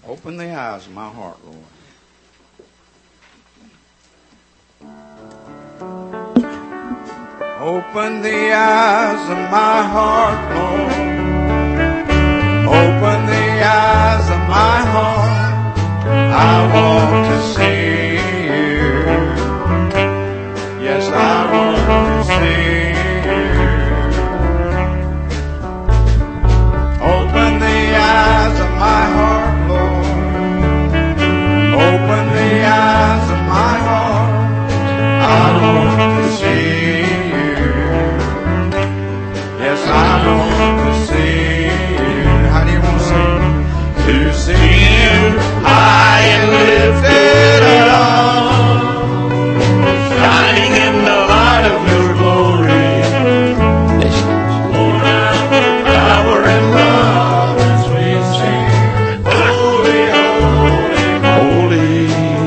Open the eyes of my heart, Lord. Open the eyes of my heart, Lord. Open the eyes of my heart. I want to see you. Yes, I want to see you. Open the eyes of my heart, Lord. Open the eyes of my heart. I want to see you. Yes, I want to see you. How do you want to see you? To see you high and lifted up, shining in the light of your glory. Pour out power and love as we sing, holy, holy, holy.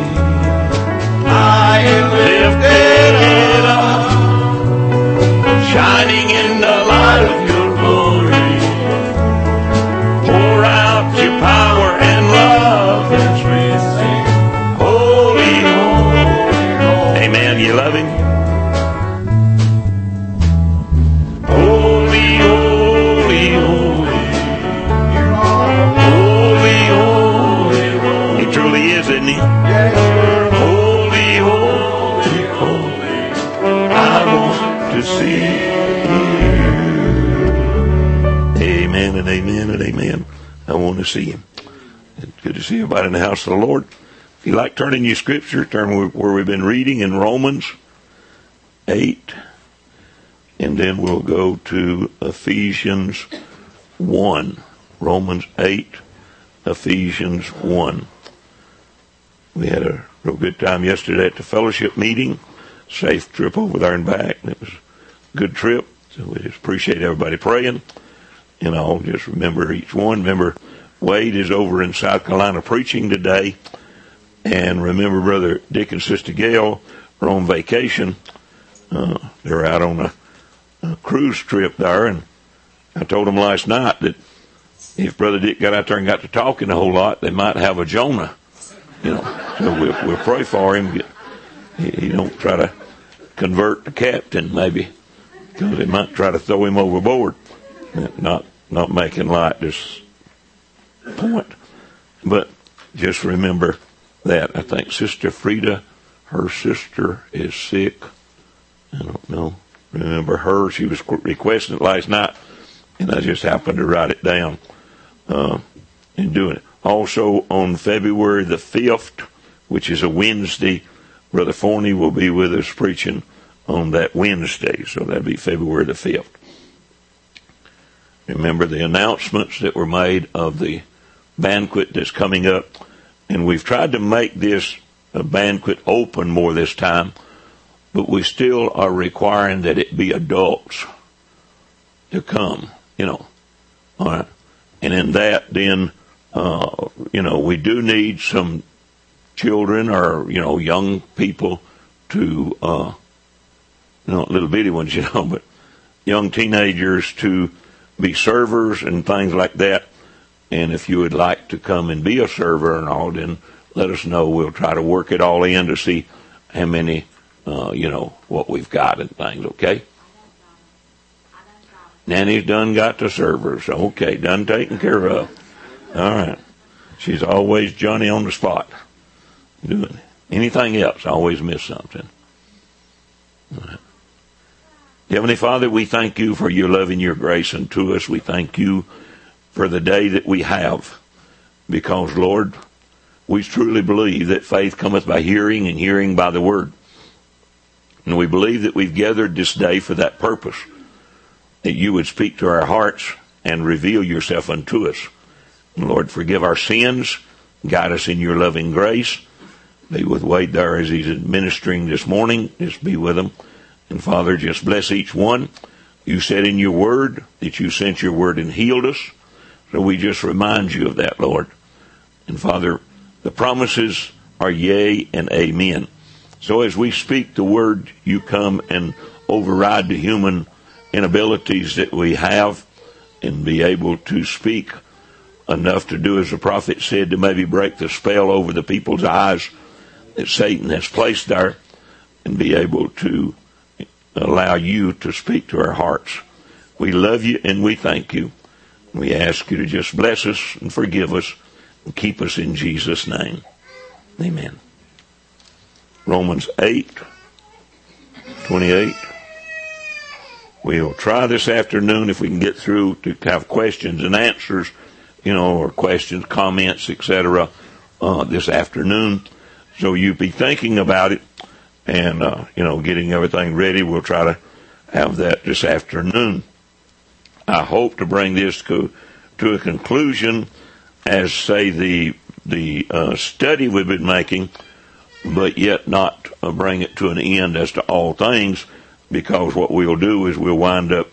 High and lifted up, shining in the light of your glory. Pour out your power and love as we sing, holy, holy, holy. Amen. You love him? Holy, holy, holy. You are holy, holy, holy. He truly is, isn't he? Yes, you're holy, holy, holy. I want to see you. Amen and amen and amen. I want to see him. It's good to see everybody in the house of the Lord. If you like turning your scripture, turn where we've been reading in Romans 8. And then we'll go to Ephesians 1. Romans 8, Ephesians 1. We had a real good time yesterday at the fellowship meeting. Safe trip over there and back. It was a good trip. So we just appreciate everybody praying. And I'll just remember each one. Remember, Wade is over in South Carolina preaching today. And remember, Brother Dick and Sister Gail are on vacation. They're out on a cruise trip there. And I told them last night that if Brother Dick got out there and got to talking a whole lot, they might have a Jonah. You know, so we'll pray for him. He don't try to convert the captain, maybe, because they might try to throw him overboard. Not making light this point, but just remember that. I think Sister Frida, her sister is sick. I don't know. Remember her? She was requesting it last night, and I just happened to write it down and doing it. Also, on February the 5th, which is a Wednesday, Brother Forney will be with us preaching on that Wednesday. So that'll be February the 5th. Remember the announcements that were made of the banquet that's coming up. And we've tried to make this banquet open more this time, but we still are requiring that it be adults to come, you know. All right. And in that, then, we do need some children or, young people to, little bitty ones, but young teenagers to be servers and things like that. And if you would like to come and be a server and all, then let us know. We'll try to work it all in to see how many, what we've got and things, okay? Nanny's done got the servers. Okay, done taken care of. All right. She's always Johnny on the spot. Doing anything else, I always miss something. All right. Heavenly Father, we thank you for your love and your grace unto us. We thank you for the day that we have. Because, Lord, we truly believe that faith cometh by hearing and hearing by the word. And we believe that we've gathered this day for that purpose. That you would speak to our hearts and reveal yourself unto us. And Lord, forgive our sins. Guide us in your loving grace. Be with Wade there as he's administering this morning. Just be with him. And Father, just bless each one. You said in your word that you sent your word and healed us. So we just remind you of that, Lord. And Father, the promises are yea and amen. So as we speak the word, you come and override the human inabilities that we have and be able to speak enough to do as the prophet said, to maybe break the spell over the people's eyes that Satan has placed there, and be able to allow you to speak to our hearts. We love you and we thank you. We ask you to just bless us and forgive us and keep us in Jesus' name. Amen. Romans 8:28. We'll try this afternoon, if we can get through, to have questions and answers, or questions, comments, etc. This afternoon. So you be thinking about it and, getting everything ready. We'll try to have that this afternoon. I hope to bring this to a conclusion as, say, the study we've been making, but yet not bring it to an end as to all things, because what we'll do is we'll wind up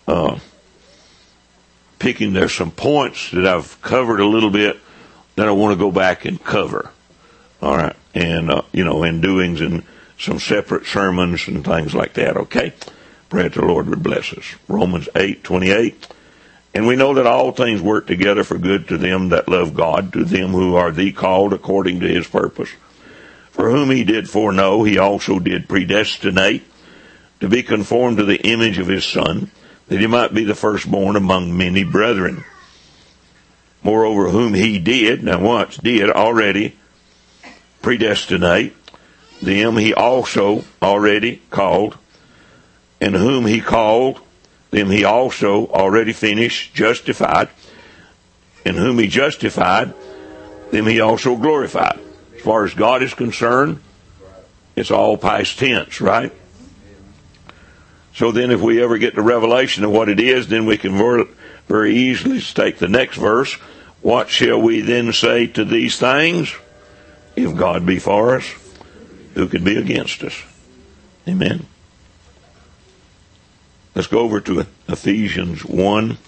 picking, there's some points that I've covered a little bit that I want to go back and cover. All right. And, in doings and some separate sermons and things like that. Okay. Pray that the Lord would bless us. Romans 8:28. And we know that all things work together for good to them that love God, to them who are the called according to his purpose. For whom he did foreknow, he also did predestinate to be conformed to the image of his Son, that he might be the firstborn among many brethren. Moreover, whom he did, now once did already predestinate, them he also already called, and whom he called, them he also already finished, justified, and whom he justified, them he also glorified. As far as God is concerned, it's all past tense, right? So then if we ever get the revelation of what it is, then we can very easily take the next verse. What shall we then say to these things? If God be for us, who can be against us? Amen. Let's go over to Ephesians 1.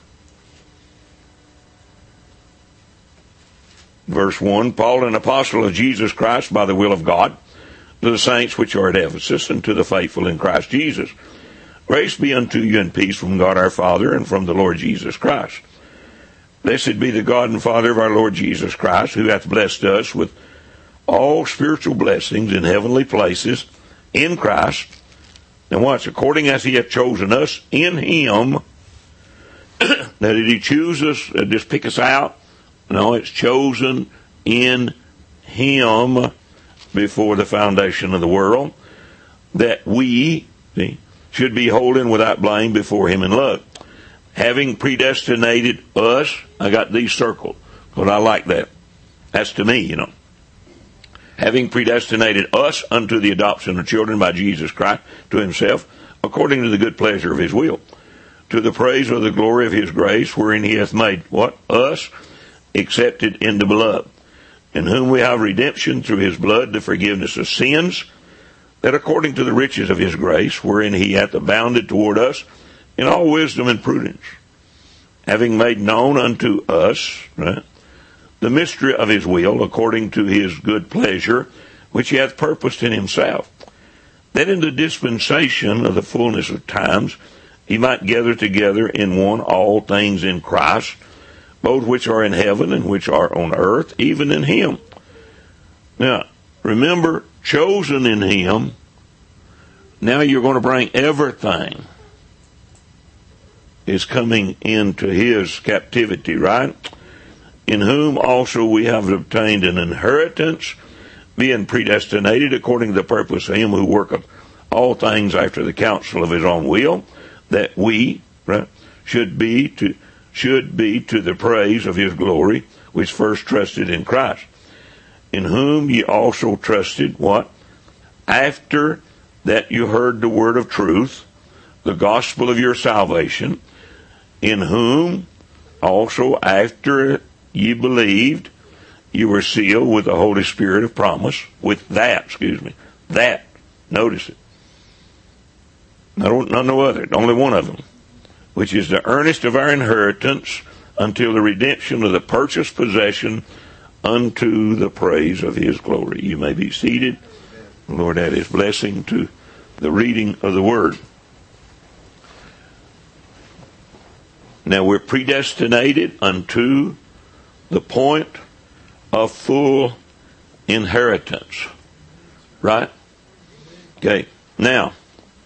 Verse 1, Paul, an apostle of Jesus Christ by the will of God, to the saints which are at Ephesus, and to the faithful in Christ Jesus. Grace be unto you and peace from God our Father and from the Lord Jesus Christ. Blessed be the God and Father of our Lord Jesus Christ, who hath blessed us with all spiritual blessings in heavenly places in Christ. Now watch, according as he hath chosen us in him. Now did he choose us, just pick us out? No, it's chosen in him before the foundation of the world, that we should be holy and without blame before him in love. Having predestinated us, I got these circled, because I like that. That's to me, Having predestinated us unto the adoption of children by Jesus Christ to himself, according to the good pleasure of his will, to the praise of the glory of his grace, wherein he hath made, what? Us accepted in the beloved, in whom we have redemption through his blood, the forgiveness of sins, that according to the riches of his grace, wherein he hath abounded toward us in all wisdom and prudence, having made known unto us, right, the mystery of his will, according to his good pleasure, which he hath purposed in himself, that in the dispensation of the fullness of times he might gather together in one all things in Christ, both which are in heaven and which are on earth, even in him. Now, remember, chosen in him, now you're going to bring everything is coming into his captivity, right? In whom also we have obtained an inheritance, being predestinated according to the purpose of him who worketh all things after the counsel of his own will, that we, right, should be to the praise of his glory, which first trusted in Christ, in whom ye also trusted, what? After that you heard the word of truth, the gospel of your salvation, in whom also after ye believed, you were sealed with the Holy Spirit of promise, that, notice it. No other, only one of them, which is the earnest of our inheritance until the redemption of the purchased possession unto the praise of his glory. You may be seated. The Lord add his blessing to the reading of the word. Now we're predestinated unto the point of full inheritance. Right? Okay. Now,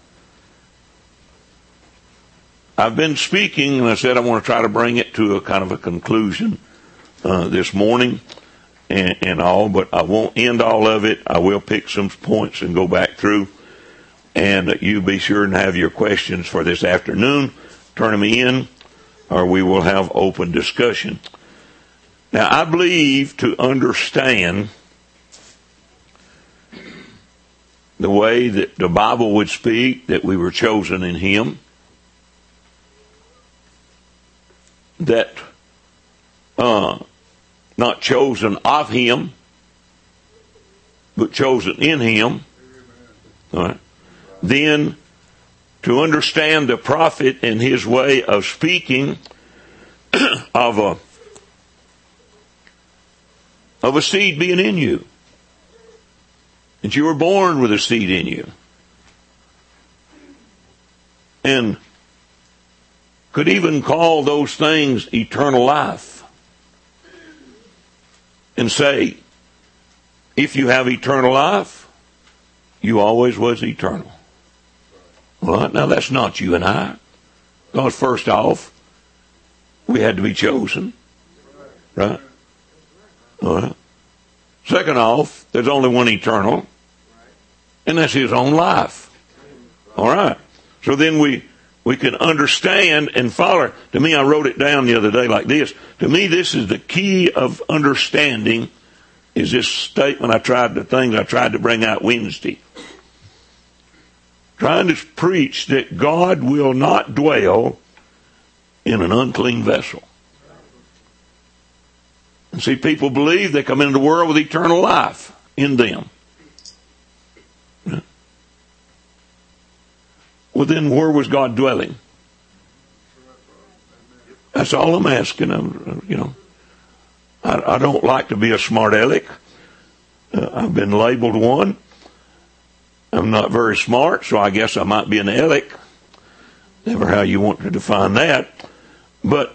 I've been speaking, and I said I want to try to bring it to a kind of a conclusion this morning and all, but I won't end all of it. I will pick some points and go back through. And you be sure and have your questions for this afternoon. Turn them in, or we will have open discussion. Now, I believe to understand the way that the Bible would speak, that we were chosen in Him, that not chosen of Him, but chosen in Him. All right. Then to understand the prophet and his way of speaking of a seed being in you, that you were born with a seed in you, and could even call those things eternal life, and say, if you have eternal life, you always was eternal. Well, now that's not you and I. Because first off, we had to be chosen. Right? All right. Second off, there's only one eternal. And that's His own life. All right. So then we can understand and follow. To me, I wrote it down the other day like this. To me, this is the key of understanding, is this statement I tried to bring out Wednesday. Trying to preach that God will not dwell in an unclean vessel. And see, people believe they come into the world with eternal life in them. Well, then where was God dwelling? That's all I'm asking. I don't like to be a smart aleck. I've been labeled one. I'm not very smart, so I guess I might be an aleck. Never how you want to define that. But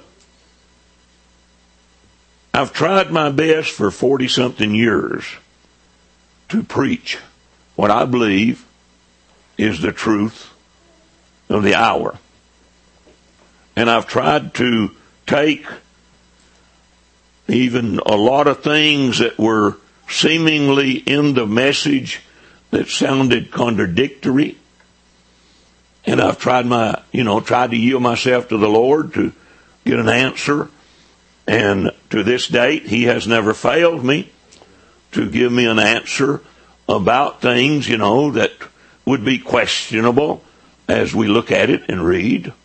I've tried my best for 40-something years to preach what I believe is the truth of the hour. And I've tried to take even a lot of things that were seemingly in the message that sounded contradictory. And I've tried to yield myself to the Lord to get an answer. And to this date, He has never failed me to give me an answer about things, that would be questionable as we look at it and read.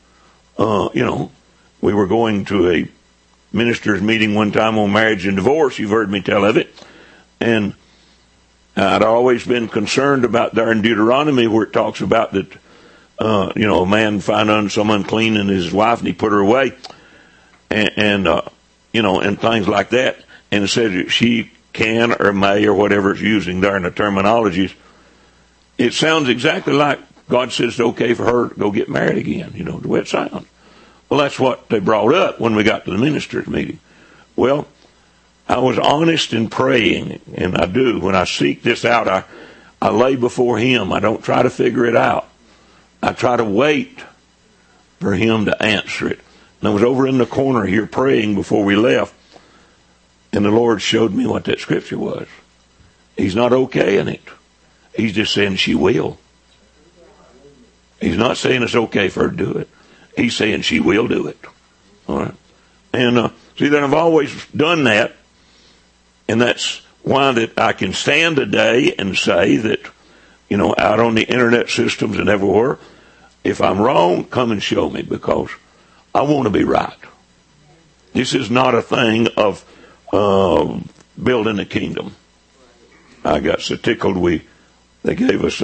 We were going to a minister's meeting one time on marriage and divorce. You've heard me tell of it. And I'd always been concerned about there in Deuteronomy where it talks about that, a man find some unclean in his wife and he put her away. And things like that. And it says that she can or may or whatever it's using there in the terminologies. It sounds exactly like God says it's okay for her to go get married again, the way it sounds. Well, that's what they brought up when we got to the minister's meeting. Well, I was honest in praying, and I do. When I seek this out, I lay before Him. I don't try to figure it out. I try to wait for Him to answer it. And I was over in the corner here praying before we left, and the Lord showed me what that scripture was. He's not okaying it. He's just saying she will. He's not saying it's okay for her to do it. He's saying she will do it. All right. And see, then I've always done that. And that's why that I can stand today and say that, out on the internet systems and everywhere, if I'm wrong, come and show me, because I want to be right. This is not a thing of building a kingdom. I got so tickled they gave us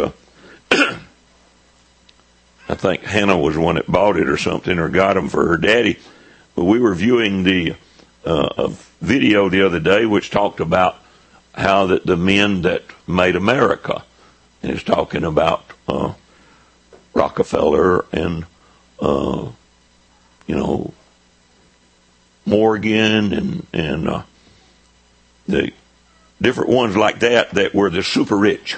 I think Hannah was the one that bought it or something, or got them for her daddy. But we were viewing the video the other day which talked about how that the men that made America, and it's talking about Rockefeller and Morgan and the different ones like that were the super rich.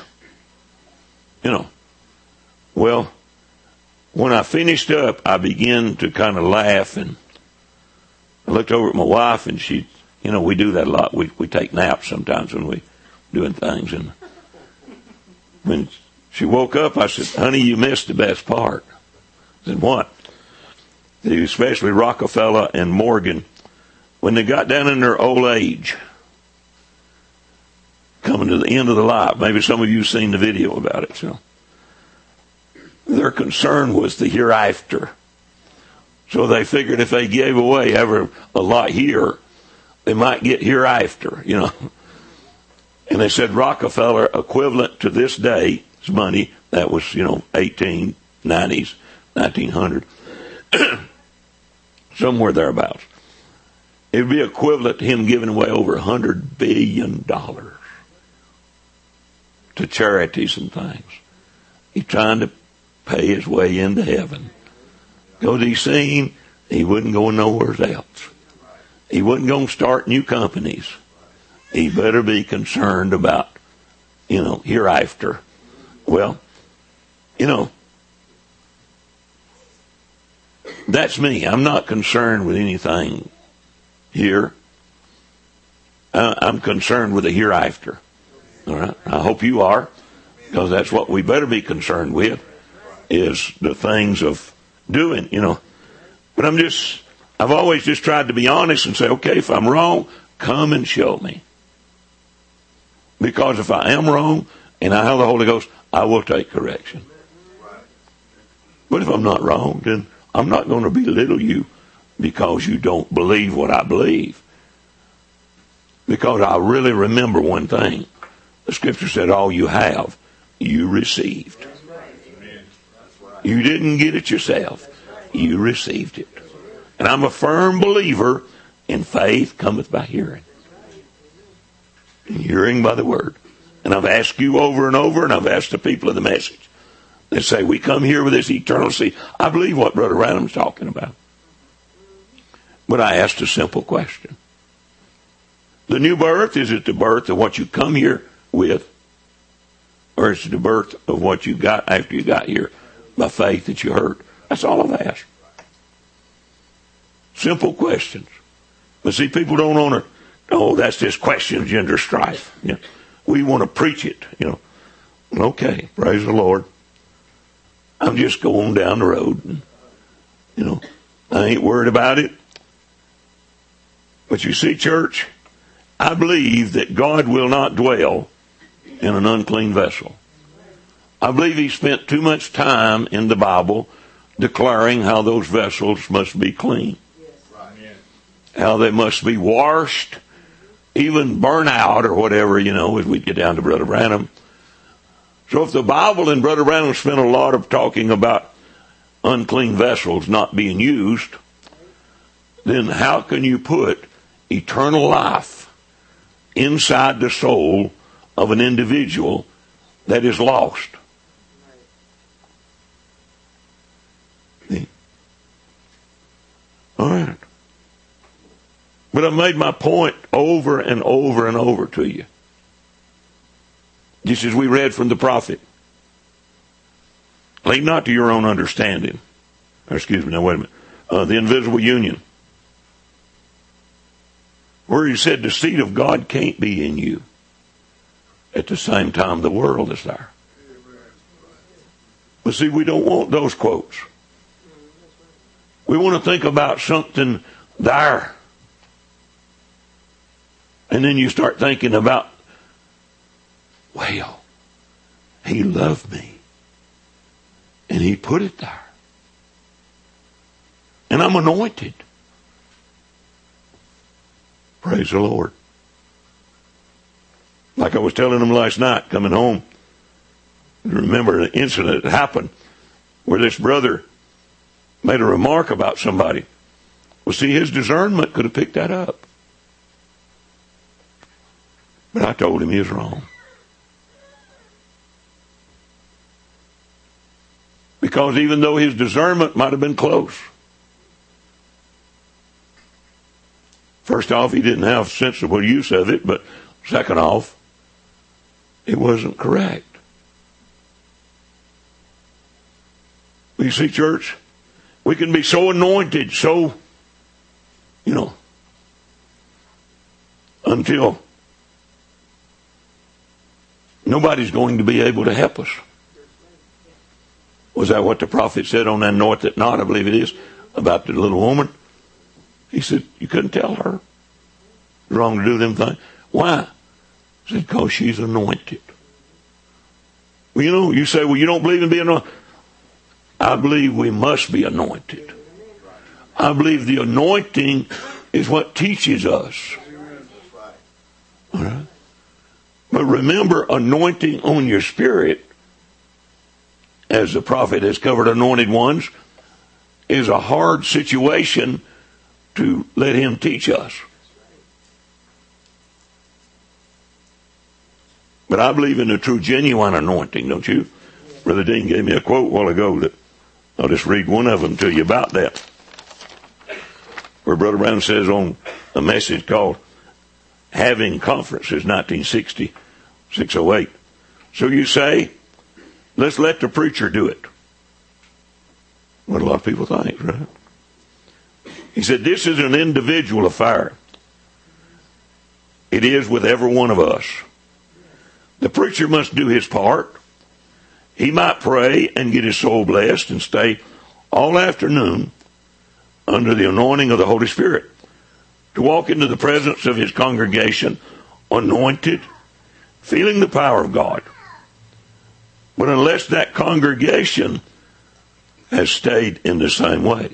Well, when I finished up, I began to kind of laugh, and I looked over at my wife, and she, we do that a lot. We take naps sometimes when we doing things, and when she woke up, I said, "Honey, you missed the best part." I said, "What?" Especially Rockefeller and Morgan, when they got down in their old age, coming to the end of the life. Maybe some of you have seen the video about it. So their concern was the hereafter. So they figured if they gave away ever a lot here, they might get hereafter, And they said Rockefeller, equivalent to this day's money, that was, 1890s, 1900, somewhere thereabouts. It would be equivalent to him giving away over $100 billion to charities and things. He's trying to pay his way into heaven. Because he's seen he wouldn't go nowhere else. He wasn't going to start new companies. He better be concerned about, hereafter. Well, that's me. I'm not concerned with anything here. I'm concerned with the hereafter. All right. I hope you are, because that's what we better be concerned with, is the things of doing, But I've always just tried to be honest and say, okay, if I'm wrong, come and show me. Because if I am wrong and I have the Holy Ghost, I will take correction. But if I'm not wrong, then I'm not going to belittle you because you don't believe what I believe. Because I really remember one thing. The scripture said, all you have, you received. You didn't get it yourself. You received it. And I'm a firm believer in faith cometh by hearing. And hearing by the word. And I've asked you over and over, and I've asked the people of the message. They say, we come here with this eternal seed. I believe what Brother Random's talking about. But I asked a simple question. The new birth, is it the birth of what you come here with? Or is it the birth of what you got after you got here by faith that you heard? That's all I've asked. Simple questions. But see, people don't want to, that's just question gender strife. We want to preach it, Okay, praise the Lord. I'm just going down the road. And, I ain't worried about it. But you see, church, I believe that God will not dwell in an unclean vessel. I believe he spent too much time in the Bible declaring how those vessels must be clean. How they must be washed, even burn out or whatever, as we get down to Brother Branham. So if the Bible and Brother Branham spent a lot of talking about unclean vessels not being used, then how can you put eternal life inside the soul of an individual that is lost? All right. But I made my point over and over and over to you. Just as we read from the prophet. Lean not to your own understanding. Wait a minute. The invisible union. Where he said the seed of God can't be in you. At the same time, the world is there. But see, we don't want those quotes. We want to think about something there. And then you start thinking about, well, he loved me. And he put it there. And I'm anointed. Praise the Lord. Like I was telling them last night, coming home. Remember the incident that happened where this brother made a remark about somebody. Well, see, his discernment could have picked that up. But I told him he was wrong. Because even though his discernment might have been close, first off, he didn't have sensible use of it, but Second off, it wasn't correct. You see, church, we can be so anointed, so, until nobody's going to be able to help us. Was that what the prophet said on that north at not? I believe it is, about the little woman. He said, you couldn't tell her. It's wrong to do them things. Why? He said, because she's anointed. Well, you say, well, you don't believe in being anointed. I believe we must be anointed. I believe the anointing is what teaches us. All right? But remember, anointing on your spirit, as the prophet has covered anointed ones, is a hard situation to let him teach us. But I believe in the true, genuine anointing, don't you? Brother Dean gave me a quote a while ago that I'll just read one of them to you about that. Where Brother Brown says on a message called Having Conferences, 1960, 608. So you say, let's let the preacher do it. What a lot of people think, right? He said, this is an individual affair. It is with every one of us. The preacher must do his part. He might pray and get his soul blessed and stay all afternoon under the anointing of the Holy Spirit to walk into the presence of his congregation anointed, feeling the power of God. But unless that congregation has stayed in the same way,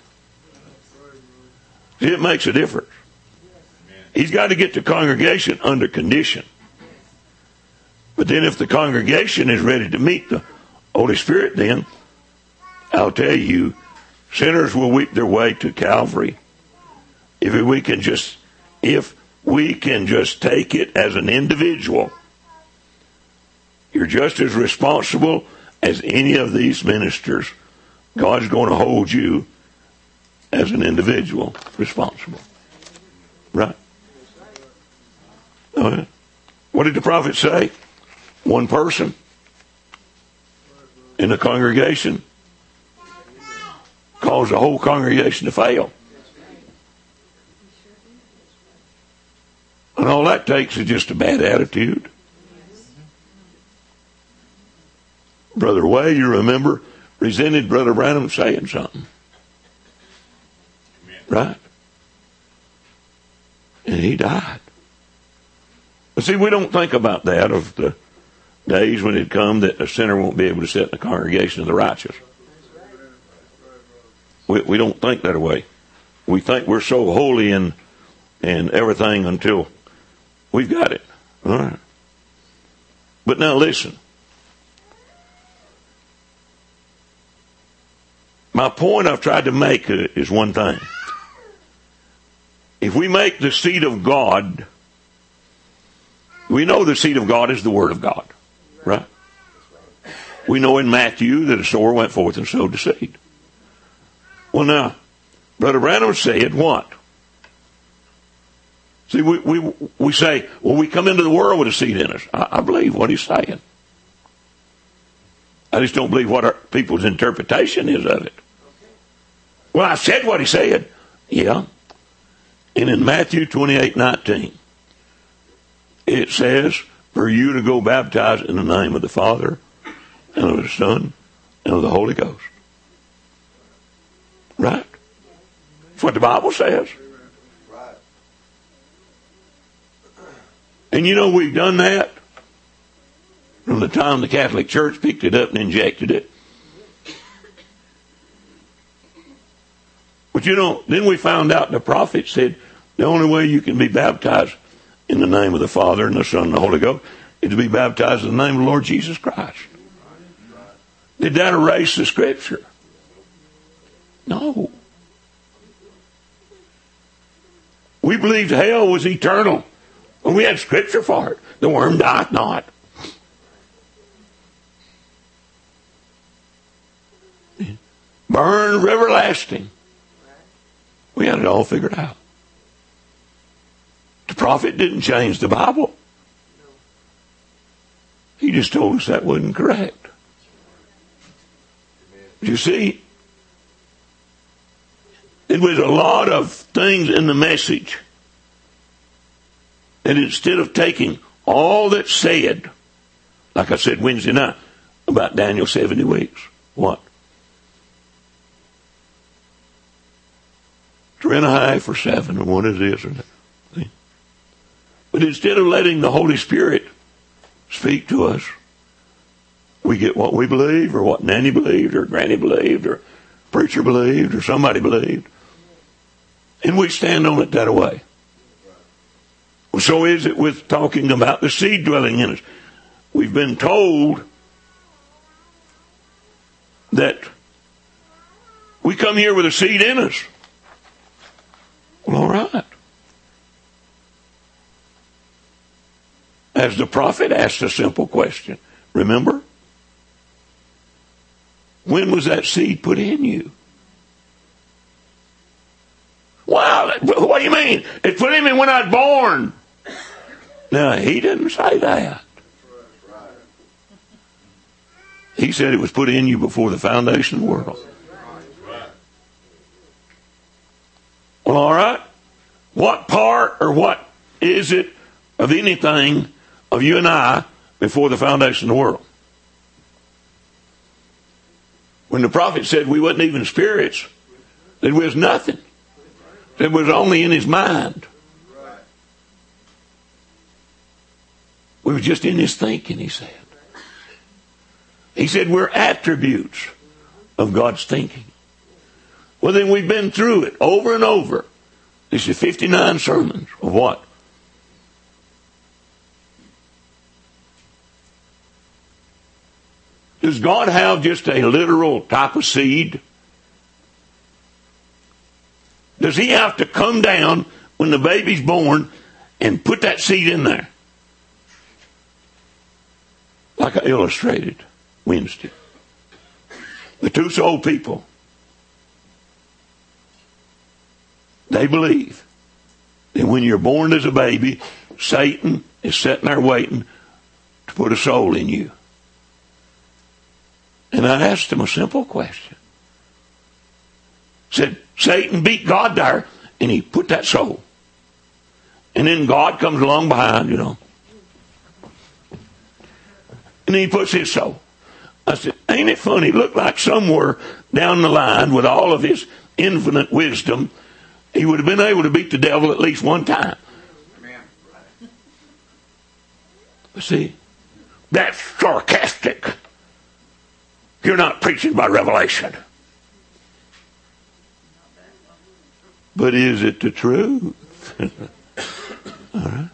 it makes a difference. He's got to get the congregation under condition. But then if the congregation is ready to meet the Holy Spirit, then I'll tell you, sinners will weep their way to Calvary. If we can just take it as an individual, you're just as responsible as any of these ministers. God's going to hold you as an individual responsible. Right? Right. What did the prophet say? One person in the congregation caused the whole congregation to fail. And all that takes is just a bad attitude. Brother Way, you remember, resented Brother Branham saying something. Right? And he died. But see, we don't think about that of the days when it come that a sinner won't be able to sit in the congregation of the righteous. We don't think that way. We think we're so holy and everything until we've got it. All right. But now listen. My point I've tried to make is one thing. If we make the seed of God, we know the seed of God is the Word of God. Right? We know in Matthew that a sower went forth and sowed the seed. Well now, Brother Branham said what? See, we say, well, we come into the world with a seed in us. I believe what he's saying. I just don't believe what people's interpretation is of it. Well, I said what he said. Yeah. And in Matthew 28:19, it says, for you to go baptize in the name of the Father and of the Son and of the Holy Ghost. Right? That's what the Bible says. And we've done that from the time the Catholic Church picked it up and injected it. But then we found out the prophet said the only way you can be baptized in the name of the Father and the Son and the Holy Ghost is to be baptized in the name of the Lord Jesus Christ. Did that erase the Scripture? No. We believed hell was eternal. And we had Scripture for it. The worm dieth not. Burn everlasting. We had it all figured out. The prophet didn't change the Bible. He just told us that wasn't correct. You see, there was a lot of things in the message that instead of taking all that's said, like I said Wednesday night about Daniel 70 weeks, what? 3.5 or 7, or what is this or that? See? But instead of letting the Holy Spirit speak to us, we get what we believe, or what Nanny believed, or Granny believed, or preacher believed, or somebody believed, and we stand on it that way. So is it with talking about the seed dwelling in us. We've been told that we come here with a seed in us. Well, all right. As the prophet asked a simple question, remember? When was that seed put in you? Wow, what do you mean? It put in me when I was born. No, he didn't say that. He said it was put in you before the foundation of the world. Well, all right. What part or what is it of anything of you and I before the foundation of the world? When the prophet said we wasn't even spirits, there was nothing. It was only in his mind. We were just in his thinking, he said. He said we're attributes of God's thinking. Well, then we've been through it over and over. This is 59 sermons of what? Does God have just a literal type of seed? Does he have to come down when the baby's born and put that seed in there? Like I illustrated Wednesday. The two soul people. They believe that when you're born as a baby, Satan is sitting there waiting to put a soul in you. And I asked him a simple question. Said, Satan beat God there, and he put that soul. And then God comes along behind, you know. And he puts his soul. I said, ain't it funny? Looked like somewhere down the line with all of his infinite wisdom, he would have been able to beat the devil at least one time. But see, that's sarcastic. You're not preaching by revelation. But is it the truth? All right.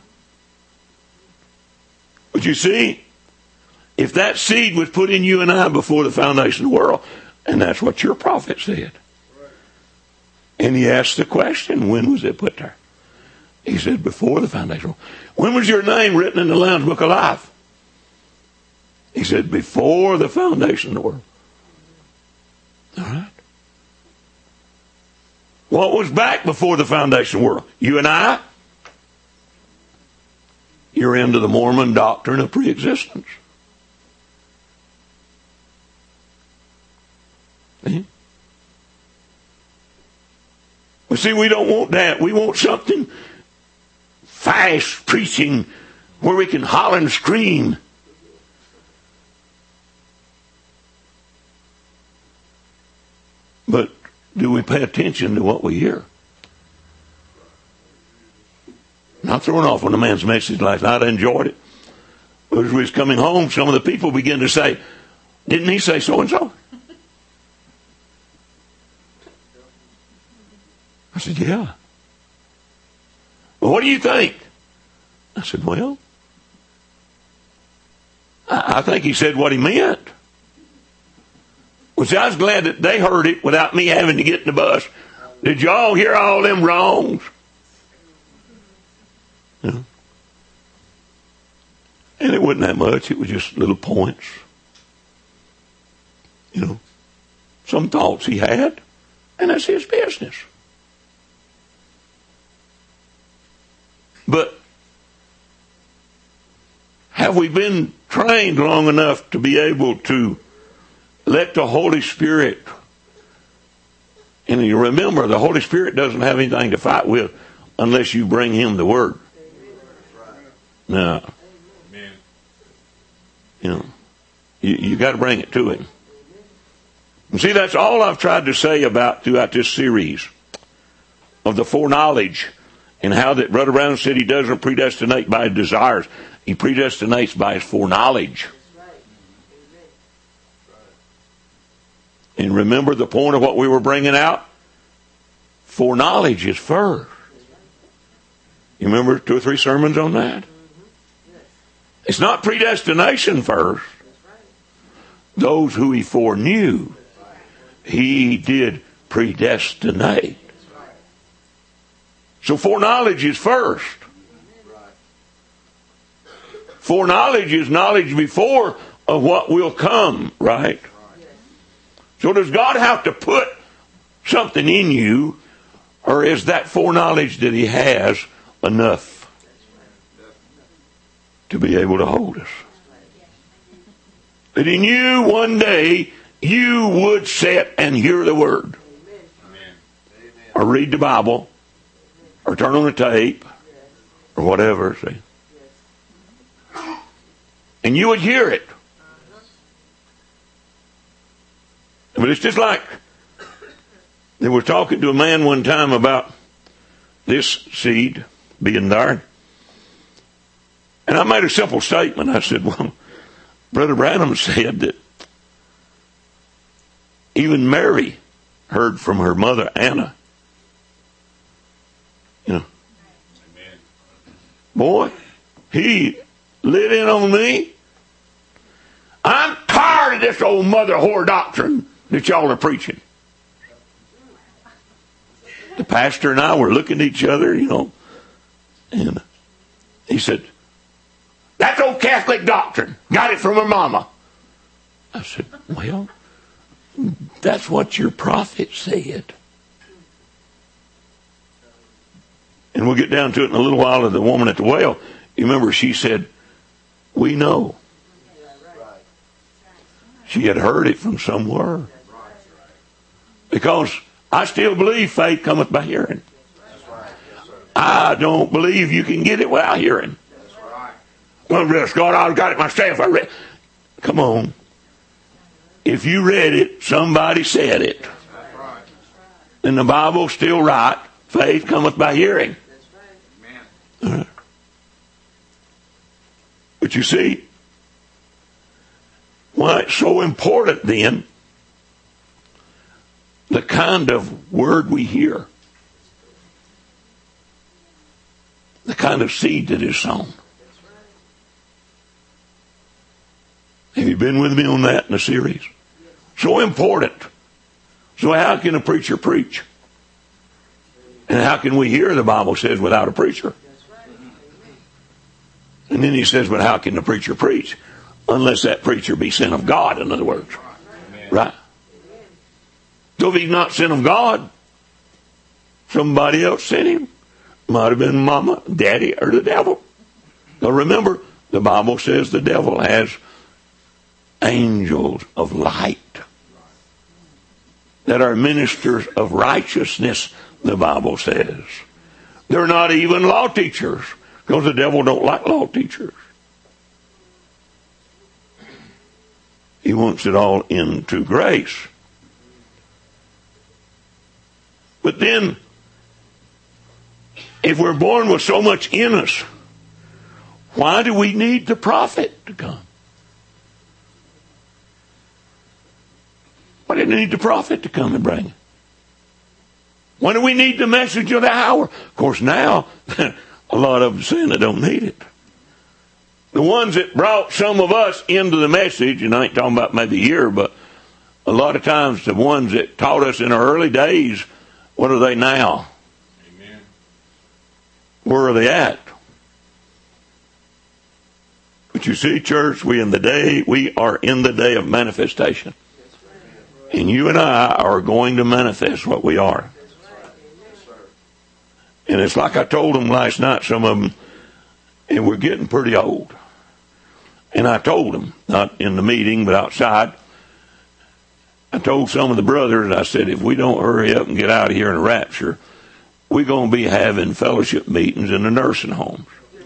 But you see, if that seed was put in you and I before the foundation of the world, and that's what your prophet said. And he asked the question, when was it put there? He said, before the foundation. When was your name written in the Lamb's Book of Life? He said, before the foundation of the world. All right. What was back before the foundation of the world? You and I? You're into the Mormon doctrine of preexistence. See? Well, see, we don't want that. We want something fast preaching where we can holler and scream. But do we pay attention to what we hear? Not throwing off on a man's message last night. I enjoyed it. But as we was coming home, some of the people began to say, didn't he say so and so? I said, yeah. Well, what do you think? I said, well, I think he said what he meant. Well, see, I was glad that they heard it without me having to get in the bus. Did y'all hear all them wrongs? Yeah. And it wasn't that much. It was just little points. You know, some thoughts he had, and that's his business. But have we been trained long enough to be able to let the Holy Spirit, and you remember, the Holy Spirit doesn't have anything to fight with unless you bring him the Word. No. You know, you got to bring it to him. And see, that's all I've tried to say about throughout this series of the foreknowledge and how that Brother Brown said he doesn't predestinate by his desires. He predestinates by his foreknowledge. And remember the point of what we were bringing out? Foreknowledge is first. You remember 2 or 3 sermons on that? It's not predestination first. Those who he foreknew, he did predestinate. So foreknowledge is first. Foreknowledge is knowledge before of what will come, right? So does God have to put something in you, or is that foreknowledge that he has enough to be able to hold us? That he knew one day you would sit and hear the Word. Or read the Bible. Or turn on the tape. Or whatever. See? And you would hear it. But it's just like they were talking to a man one time about this seed being there. And I made a simple statement. I said, well, Brother Branham said that even Mary heard from her mother Anna. You know. Amen. Boy, he lit in on me. I'm tired of this old mother whore doctrine that y'all are preaching. The pastor and I were looking at each other, you know, and he said, that's old Catholic doctrine. Got it from her mama. I said, well, that's what your prophet said. And we'll get down to it in a little while of the woman at the well. You remember she said, we know. She had heard it from somewhere. Because I still believe faith cometh by hearing. I don't believe you can get it without hearing. Well, God, I've got it myself. I read. Come on. If you read it, somebody said it. And the Bible's still right. Faith cometh by hearing. But you see, why it's so important then, the kind of word we hear, the kind of seed that is sown. Have you been with me on that in the series? So important. So how can a preacher preach? And how can we hear, the Bible says, without a preacher? And then he says, but how can the preacher preach? Unless that preacher be sent of God, in other words. Right? So if he's not sent of God, somebody else sent him. Might have been mama, daddy, or the devil. Now remember, the Bible says the devil has angels of light that are ministers of righteousness, the Bible says. They're not even law teachers, because the devil don't like law teachers. He wants it all into grace. But then, if we're born with so much in us, why do we need the prophet to come? Why didn't we need the prophet to come and bring it? Why do we need the message of the hour? Of course, now, a lot of them saying they don't need it. The ones that brought some of us into the message, and I ain't talking about maybe a year, but a lot of times the ones that taught us in our early days, what are they now? Amen. Where are they at? But you see, church, we are in the day of manifestation. And you and I are going to manifest what we are. And it's like I told them last night, some of them, and we're getting pretty old. And I told them, not in the meeting, but outside, I told some of the brothers, I said, if we don't hurry up and get out of here in a rapture, we're going to be having fellowship meetings in the nursing homes.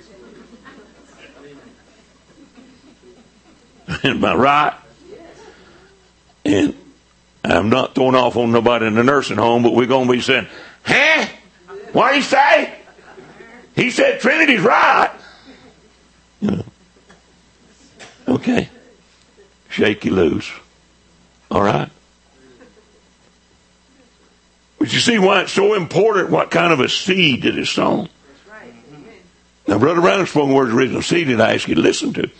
Am I right? And I'm not throwing off on nobody in the nursing home, but we're going to be saying, huh? What did he say? He said Trinity's right. You know. Okay. Shake you loose. All right. But you see why it's so important what kind of a seed that is sown. Now, Brother Branham spoke the words original seed that I ask you to listen to.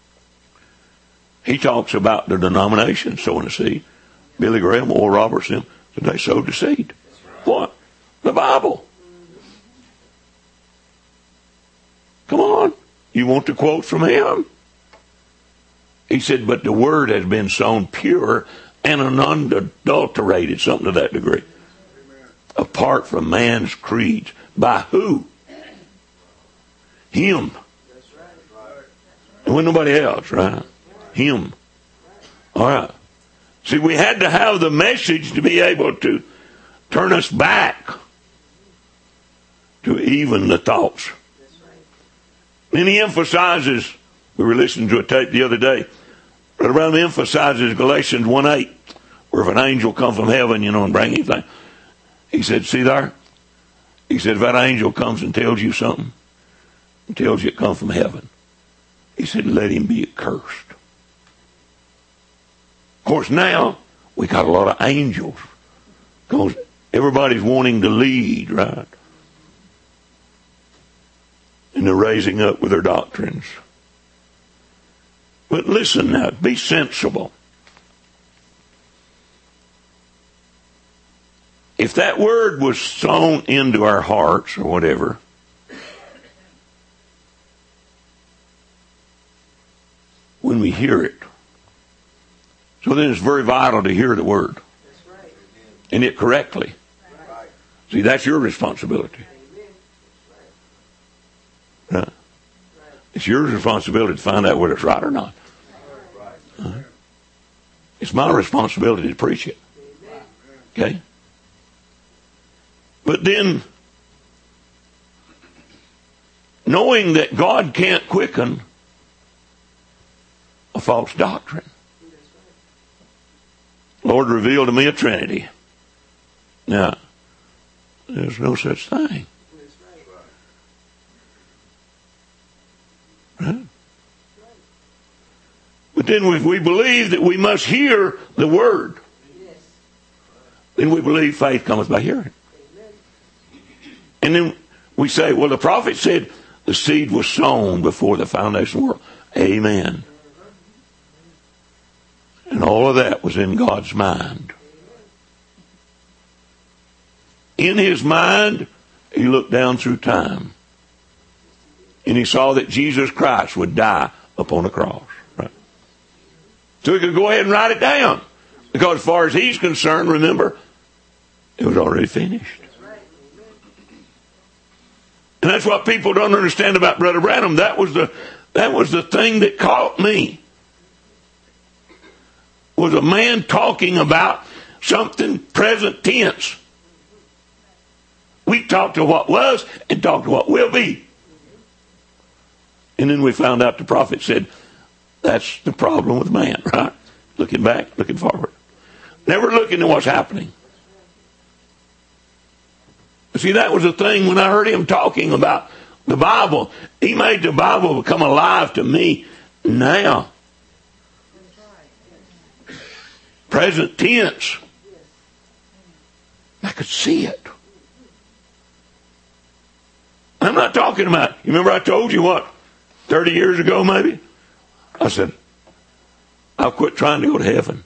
He talks about the denomination sowing a seed. Billy Graham, Oral Robertson, said they sowed the seed. What? The Bible. Come on. You want the quote from him? He said, but the word has been sown pure and unadulterated, something to that degree. Apart from man's creeds. By who? Him. There wasn't nobody else, right? Him. All right. See, we had to have the message to be able to turn us back to even the thoughts. And he emphasizes, we were listening to a tape the other day, Brother Branham emphasizes Galatians 1:8, where if an angel come from heaven, and bring anything. He said, see there? He said, if that angel comes and tells you something, and tells you it comes from heaven, he said, let him be accursed. Of course, now, we got a lot of angels. Because everybody's wanting to lead, right? And they're raising up with their doctrines. But listen now, be sensible. If that word was sown into our hearts or whatever, when we hear it, so then it's very vital to hear the word. And it correctly. See, that's your responsibility. Right? It's your responsibility to find out whether it's right or not. It's my responsibility to preach it. Okay? But then, knowing that God can't quicken a false doctrine. Lord revealed to me a Trinity. Now, there's no such thing. Right? But then if we believe that we must hear the word, then we believe faith cometh by hearing. And then we say, well, the prophet said the seed was sown before the foundation of the world. Amen. And all of that was in God's mind. In his mind, he looked down through time. And he saw that Jesus Christ would die upon the cross. Right? So he could go ahead and write it down. Because as far as he's concerned, remember, it was already finished. And that's what people don't understand about Brother Branham. That was the thing that caught me. Was a man talking about something present tense. We talked to what was and talked to what will be. And then we found out the prophet said, that's the problem with man, right? Looking back, looking forward. Never looking at what's happening. See, that was the thing when I heard him talking about the Bible. He made the Bible become alive to me now. Present tense. I could see it. I'm not talking about, you remember I told you what, 30 years ago maybe? I said, I'll quit trying to go to heaven.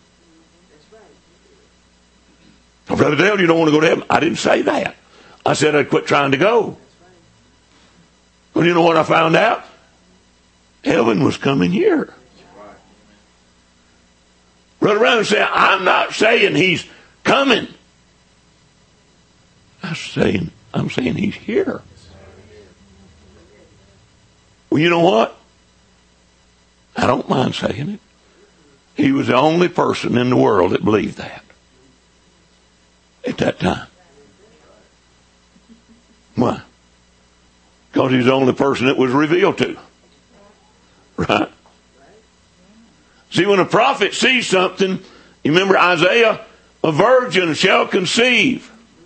Oh, Brother Dale, you don't want to go to heaven? I didn't say that. I said I'd quit trying to go. Well, you know what I found out? Heaven was coming here. Brother Branham said, I'm not saying he's coming. I'm saying he's here. Well, you know what? I don't mind saying it. He was the only person in the world that believed that at that time. Why? Because he was the only person it was revealed to. Right? See, when a prophet sees something, you remember Isaiah, a virgin shall conceive.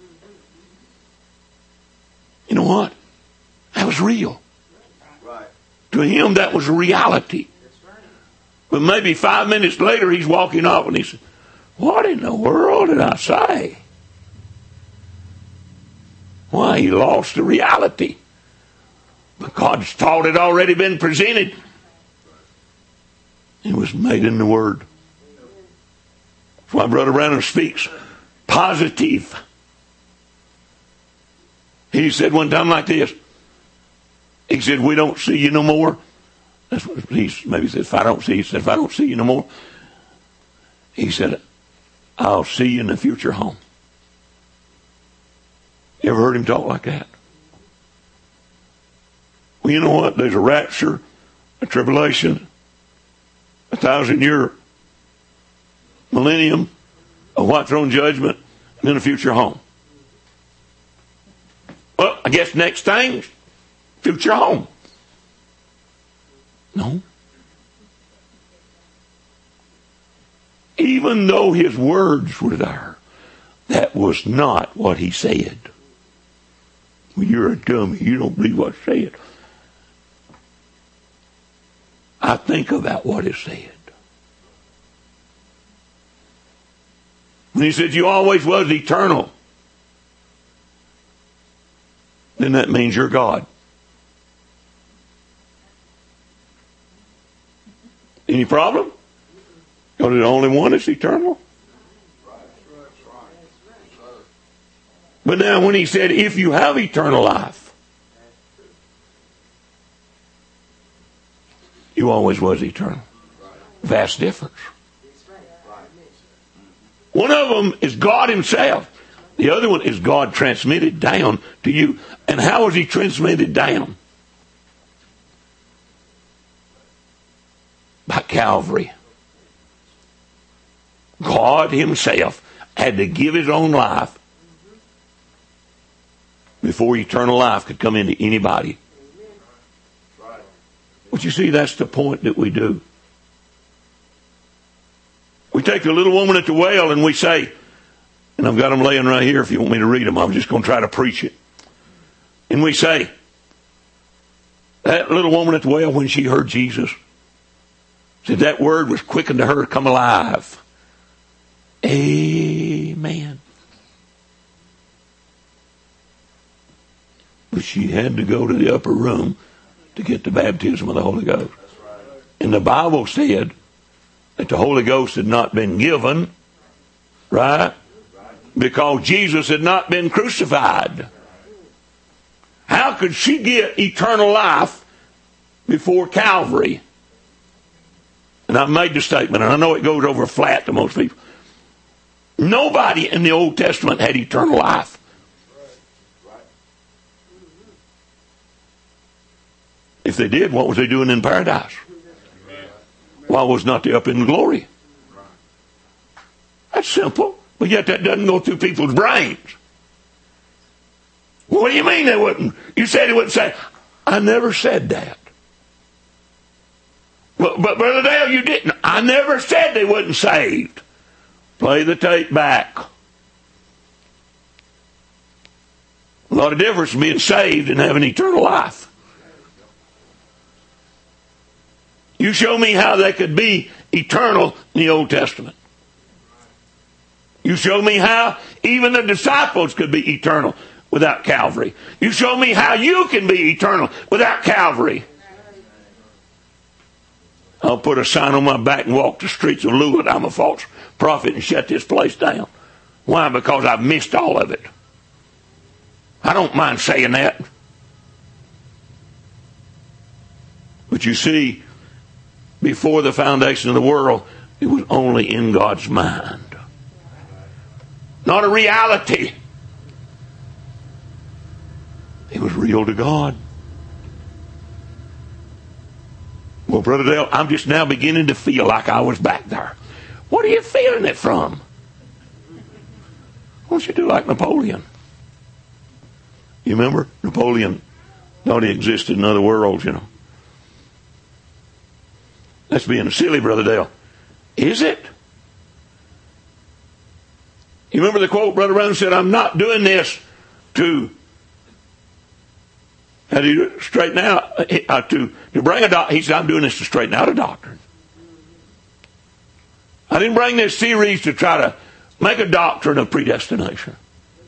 You know what? That was real. To him, that was reality. But maybe 5 minutes later, he's walking off and he said, what in the world did I say? Why? He lost the reality. But God's thought had already been presented. It was made in the Word. That's why Brother Branham speaks positive. He said one time like this. He said, we don't see you no more. That's what he maybe said, if I don't see you no more. He said, I'll see you in the future home. You ever heard him talk like that? Well, you know what? There's a rapture, a tribulation, 1,000-year millennium, a white throne judgment, and then a future home. Well, I guess next thing, future home. No. Even though his words were there, that was not what he said. Well, you're a dummy. You don't believe what I said. I think about what it said. When he said, you always was eternal, then that means you're God. Any problem? Because the only one that's eternal. But now when he said, if you have eternal life, you always was eternal. Vast difference. One of them is God himself. The other one is God transmitted down to you. And how was he transmitted down? By Calvary. God himself had to give his own life before eternal life could come into anybody. But you see, that's the point that we do. We take the little woman at the well and we say, and I've got them laying right here if you want me to read them. I'm just going to try to preach it. And we say, that little woman at the well, when she heard Jesus, said that word was quickened to her to come alive. Amen. But she had to go to the upper room to get the baptism of the Holy Ghost. And the Bible said that the Holy Ghost had not been given, right? Because Jesus had not been crucified. How could she get eternal life before Calvary? And I've made the statement, and I know it goes over flat to most people. Nobody in the Old Testament had eternal life. If they did, what was they doing in paradise? Why was not they up in glory? That's simple. But yet that doesn't go through people's brains. Well, what do you mean they wouldn't? You said they wouldn't say, I never said that. But Brother Dale, you didn't. I never said they wasn't saved. Play the tape back. A lot of difference in being saved and having eternal life. You show me how they could be eternal in the Old Testament. You show me how even the disciples could be eternal without Calvary. You show me how you can be eternal without Calvary. I'll put a sign on my back and walk the streets of Louisville. I'm a false prophet and shut this place down. Why? Because I've missed all of it. I don't mind saying that. But you see, before the foundation of the world, it was only in God's mind. Not a reality. It was real to God. Well, Brother Dale, I'm just now beginning to feel like I was back there. What are you feeling it from? Why don't you do like Napoleon? You remember? Napoleon thought he existed in other worlds, you know. That's being silly, Brother Dale. Is it? You remember the quote Brother Brown said, I'm not doing this to straighten out, to bring a doctrine. He said, I'm doing this to straighten out a doctrine. I didn't bring this series to try to make a doctrine of predestination,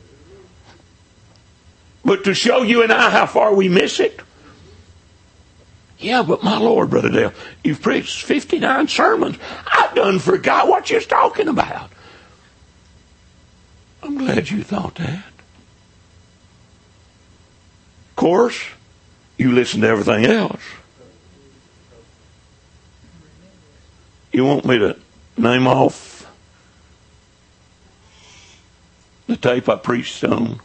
but to show you and I how far we miss it. Yeah, but my Lord, Brother Dale, you've preached 59 sermons. I done forgot what you're talking about. I'm glad you thought that. Of course, you listen to everything else. You want me to name off the tape I preached on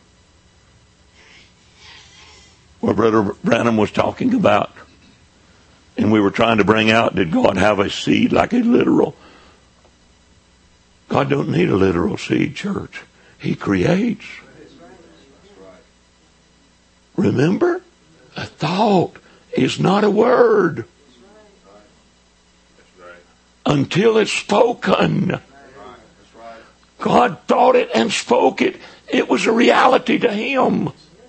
where Brother Branham was talking about, and we were trying to bring out, did God have a seed like a literal? God don't need a literal seed, church. He creates. Remember? A thought is not a word until it's spoken. God thought it and spoke it. It was a reality to Him.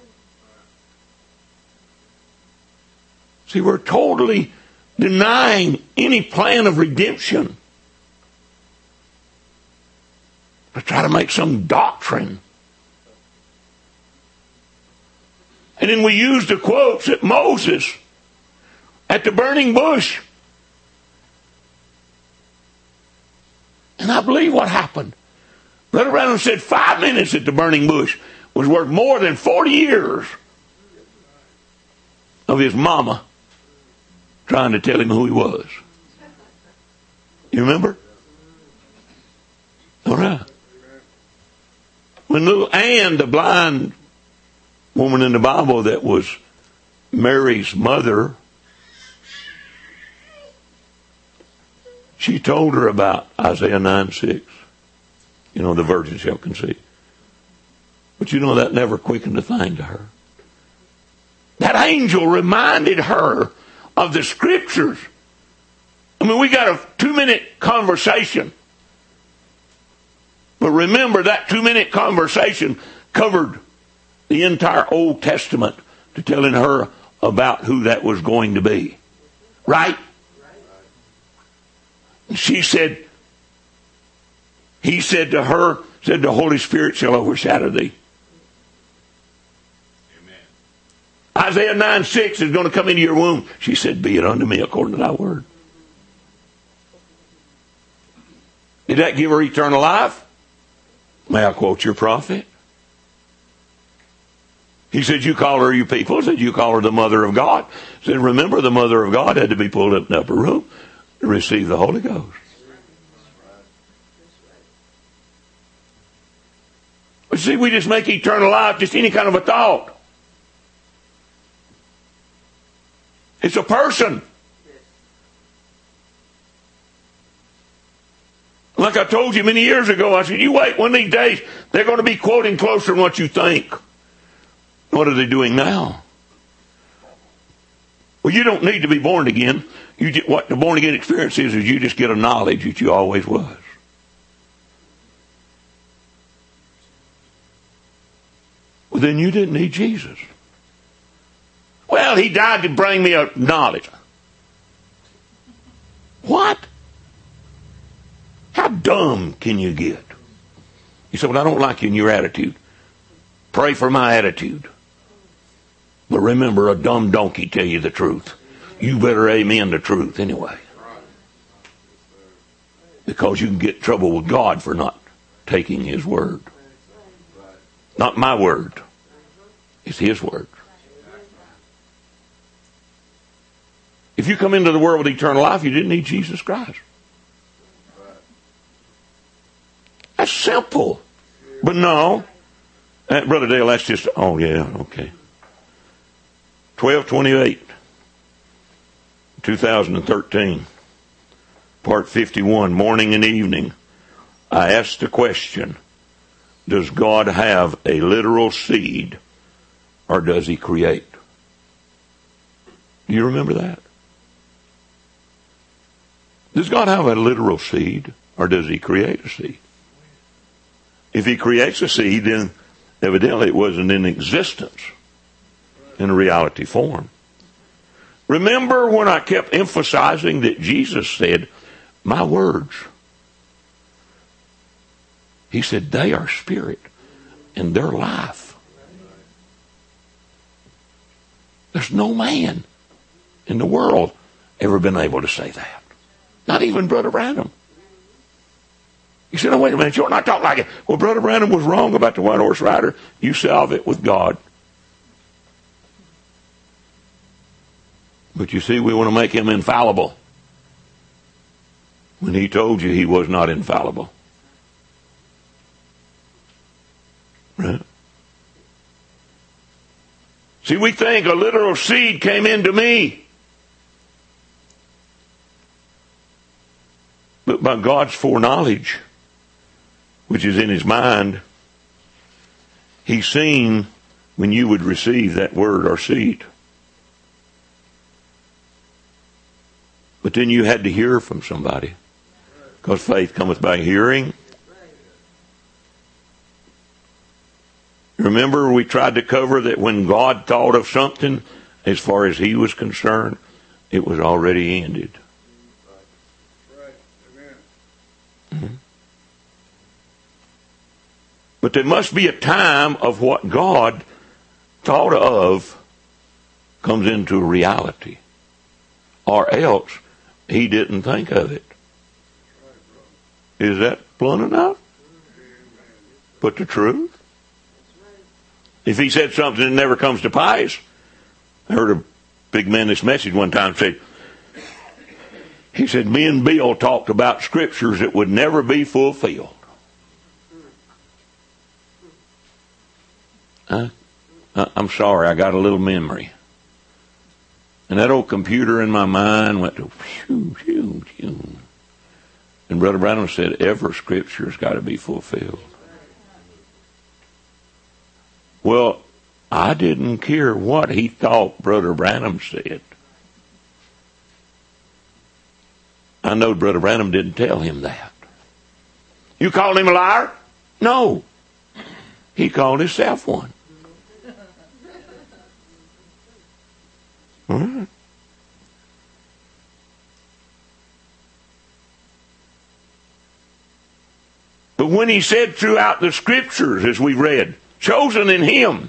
See, we're totally denying any plan of redemption to try to make some doctrine. And then we use the quotes that Moses at the burning bush. And I believe what happened. Brother Branham said 5 minutes at the burning bush was worth more than 40 years of his mama trying to tell him who he was. You remember? All right. When little Ann, the blind woman in the Bible that was Mary's mother, she told her about Isaiah 9:6. You know, the virgin shall conceive. But you know, that never quickened a thing to her. That angel reminded her of the scriptures. I mean, we got a 2-minute conversation. But remember, that 2-minute conversation covered the entire Old Testament to telling her about who that was going to be. Right? She said, he said to her, said, the Holy Spirit shall overshadow thee. Amen. Isaiah 9:6 is going to come into your womb. She said, be it unto me according to thy word. Did that give her eternal life? May I quote your prophet? He said, you call her, you people. He said, you call her the mother of God. He said, remember, the mother of God had to be pulled up in the upper room to receive the Holy Ghost. But see, we just make eternal life just any kind of a thought. It's a person. Like I told you many years ago, I said, you wait, one of these days, they're going to be quoting closer than what you think. What are they doing now? Well, you don't need to be born again. What the born again experience is you just get a knowledge that you always was. Well, then you didn't need Jesus. Well, He died to bring me a knowledge. What? How dumb can you get? You say, well, I don't like you and your attitude. Pray for my attitude. But remember, a dumb donkey tell you the truth. You better amen the truth anyway. Because you can get in trouble with God for not taking His word. Not my word. It's His word. If you come into the world with eternal life, you didn't need Jesus Christ. That's simple. But no. Brother Dale, that's just, oh yeah, okay. 12:28. 2013, part 51, morning and evening, I asked the question, does God have a literal seed or does he create? Do you remember that? Does God have a literal seed or does he create a seed? If he creates a seed, then evidently it wasn't in existence in a reality form. Remember when I kept emphasizing that Jesus said, my words. He said, they are spirit and they're life. There's no man in the world ever been able to say that. Not even Brother Branham. He said, oh, wait a minute, you're not talking like it. Well, Brother Branham was wrong about the white horse rider. You solve it with God. But you see, we want to make him infallible when he told you he was not infallible. Right? See, we think a literal seed came into me. But by God's foreknowledge, which is in his mind, he's seen when you would receive that word or seed. But then you had to hear from somebody. Because faith cometh by hearing. Remember, we tried to cover that when God thought of something, as far as he was concerned, it was already ended. Mm-hmm. But there must be a time of what God thought of comes into reality. Or else he didn't think of it. Is that blunt enough? But the truth? If he said something that never comes to pass, I heard a big man this message one time say, he said, me and Bill talked about scriptures that would never be fulfilled. I'm sorry, I got a little memory. And that old computer in my mind went to phew, phew, phew. And Brother Branham said, every scripture's got to be fulfilled. Well, I didn't care what he thought Brother Branham said. I know Brother Branham didn't tell him that. You called him a liar? No. He called himself one. All right. But when he said throughout the scriptures, as we read, chosen in him,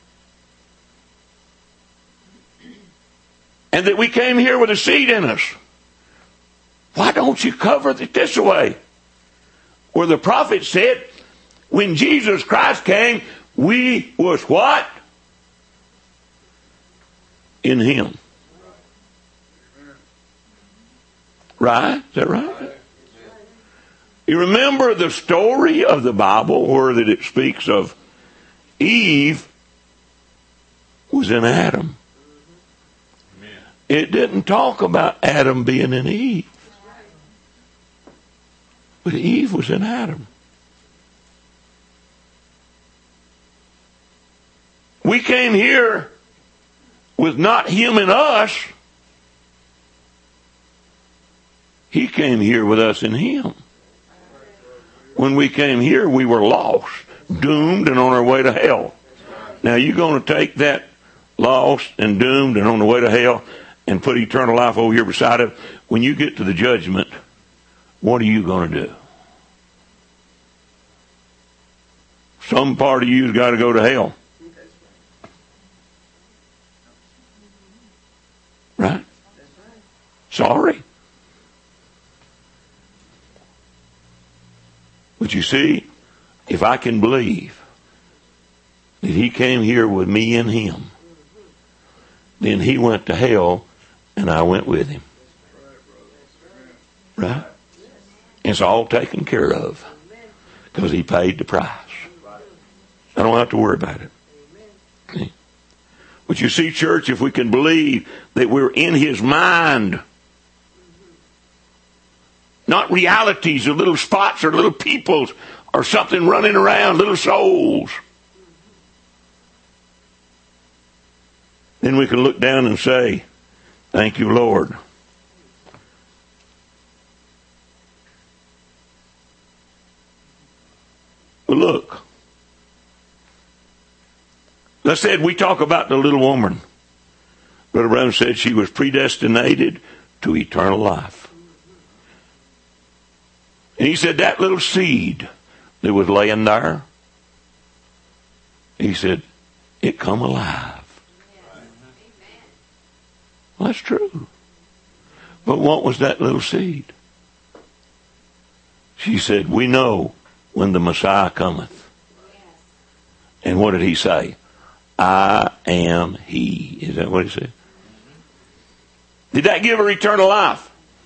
and that we came here with a seed in us, why don't you cover it this way? Where the prophet said, when Jesus Christ came, we was what? In him. Right? Is that right? You remember the story of the Bible where that it speaks of Eve was in Adam. It didn't talk about Adam being in Eve. But Eve was in Adam. We came here with not him in us. He came here with us in him. When we came here, we were lost, doomed, and on our way to hell. Now, you're going to take that lost and doomed and on the way to hell and put eternal life over here beside it. When you get to the judgment, what are you going to do? Some part of you's got to go to hell. Right? Sorry. But you see, if I can believe that he came here with me and him, then he went to hell and I went with him. Right? It's all taken care of because he paid the price. I don't have to worry about it. See? But you see, church, if we can believe that we're in His mind, not realities or little spots or little peoples or something running around, little souls, then we can look down and say, thank you, Lord. But look, as I said, we talk about the little woman. Brother Brown said she was predestinated to eternal life. And he said that little seed that was laying there, he said, it come alive. Well, that's true. But what was that little seed? She said, we know when the Messiah cometh. And what did he say? I am he. Is that what he said? Did that give her eternal life?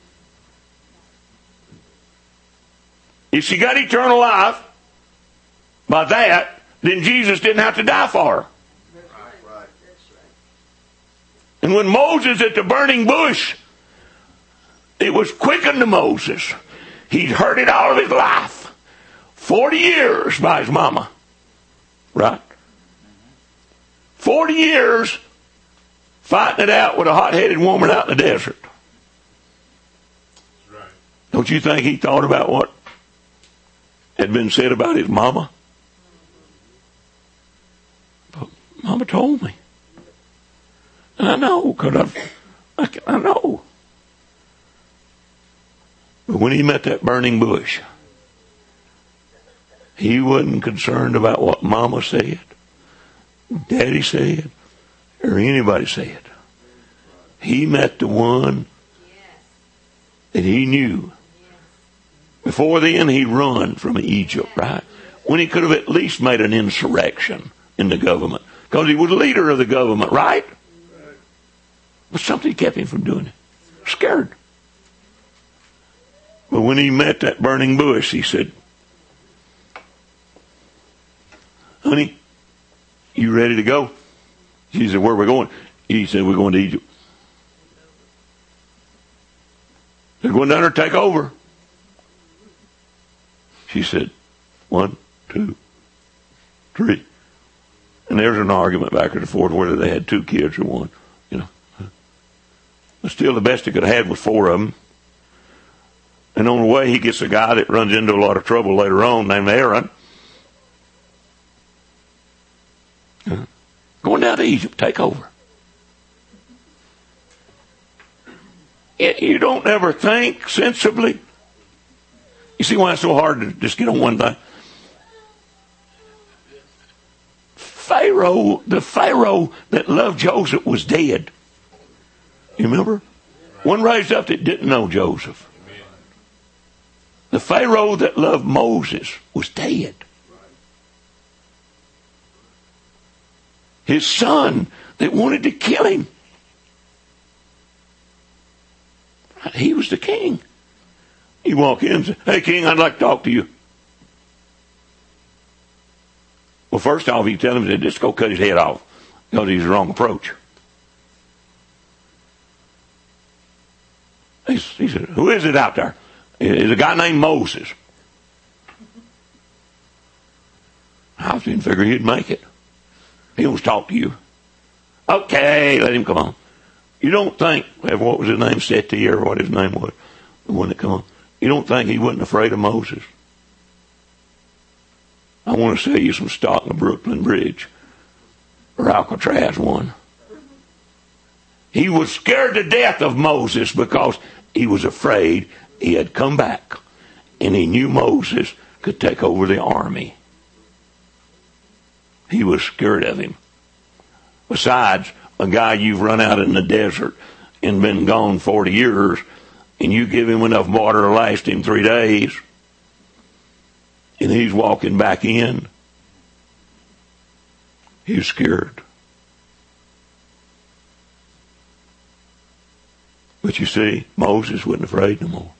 If she got eternal life by that, then Jesus didn't have to die for her. Right. And when Moses at the burning bush, it was quickened to Moses. He'd heard it all of his life. 40 years by his mama. Right? 40 years fighting it out with a hot-headed woman out in the desert. Right. Don't you think he thought about what had been said about his mama? But Mama told me. And I know, because I know. But when he met that burning bush, he wasn't concerned about what Mama said, Daddy said, or anybody said. He met the one that he knew. Before then, he'd run from Egypt, right? When he could have at least made an insurrection in the government. Because he was leader of the government, right? But something kept him from doing it. Scared. But when he met that burning bush, he said, honey, you ready to go? She said, where are we going? He said, we're going to Egypt. They're going down there to take over. She said, 1, 2, 3. And there's an argument back and forth whether they had 2 kids or 1. You know. But still, the best he could have had was 4 of them. And on the way, he gets a guy that runs into a lot of trouble later on named Aaron. Going down to Egypt, take over. You don't ever think sensibly. You see why it's so hard to just get on one thing? The Pharaoh that loved Joseph was dead. You remember? One raised up that didn't know Joseph. The Pharaoh that loved Moses was dead. His son that wanted to kill him, he was the king. You walk in and say, hey, king, I'd like to talk to you. Well, first off, you tell him to just go cut his head off because he's the wrong approach. He said, who is it out there? It's a guy named Moses. I didn't figure he'd make it. He wants to talk to you. Okay, let him come on. You don't think, what was his name, Seti, or what his name was, the one that come on. You don't think he wasn't afraid of Moses? I want to sell you some stock in the Brooklyn Bridge, or Alcatraz one. He was scared to death of Moses because he was afraid he had come back, and he knew Moses could take over the army. He was scared of him. Besides, a guy you've run out in the desert and been gone 40 years, and you give him enough water to last him 3 days, and he's walking back in, he's scared. But you see, Moses wasn't afraid no more.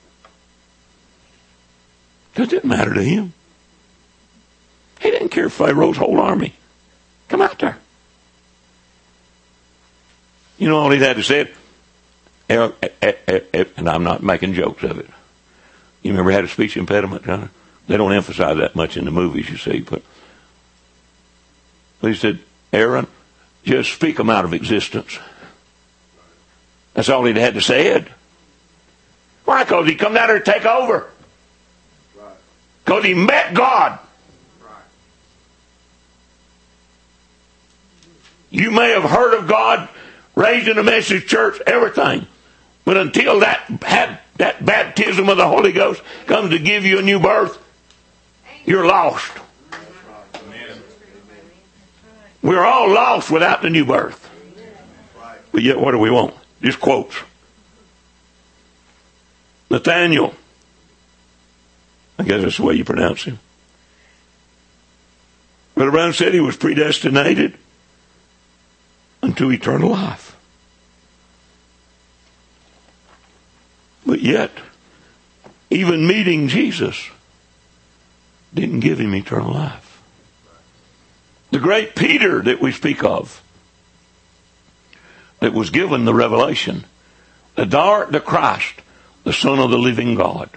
It didn't matter to him. He didn't care if Pharaoh's whole army come out there. You know all he had to say? And I'm not making jokes of it. You remember he had a speech impediment, John? They don't emphasize that much in the movies, you see. But he said, Aaron, just speak them out of existence. That's all he had to say. Why? Because he come down here to take over. Because he met God. You may have heard of God, raised in a message church, everything. But until that baptism of the Holy Ghost comes to give you a new birth, you're lost. We're all lost without the new birth. But yet what do we want? Just quotes. Nathaniel. I guess that's the way you pronounce him. Brother Brown said he was predestinated unto eternal life. But yet, even meeting Jesus didn't give him eternal life. The great Peter that we speak of, that was given the revelation, the Christ, the Son of the living God,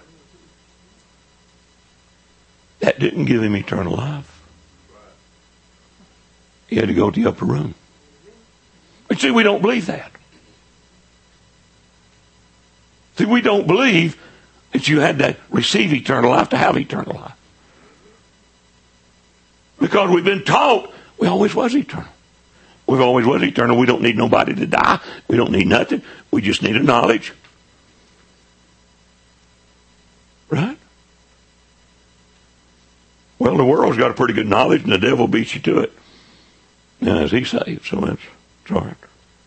that didn't give him eternal life. He had to go to the upper room. But see, we don't believe that. See, we don't believe that you had to receive eternal life to have eternal life. Because we've been taught we always was eternal. We've always was eternal. We don't need nobody to die. We don't need nothing. We just need a knowledge. Right? Well, the world's got a pretty good knowledge and the devil beats you to it. Now, as he saved, so that's all right.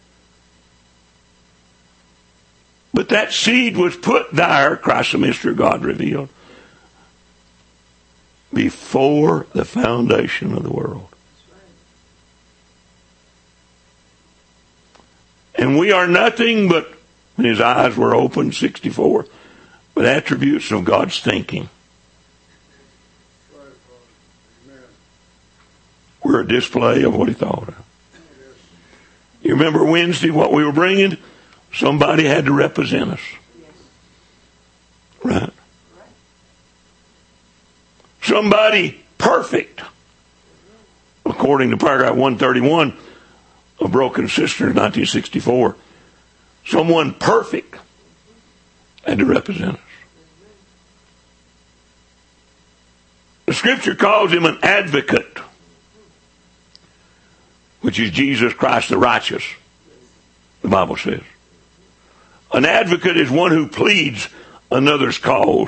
But that seed was put there, Christ the mystery of God revealed, before the foundation of the world. And we are nothing but, when his eyes were open, 64, but attributes of God's thinking. We're a display of what he thought of. You remember Wednesday what we were bringing? Somebody had to represent us. Right? Somebody perfect. According to paragraph 131 of Broken Sisters, 1964. Someone perfect had to represent us. The scripture calls him an advocate, which is Jesus Christ the righteous, the Bible says. An advocate is one who pleads another's cause.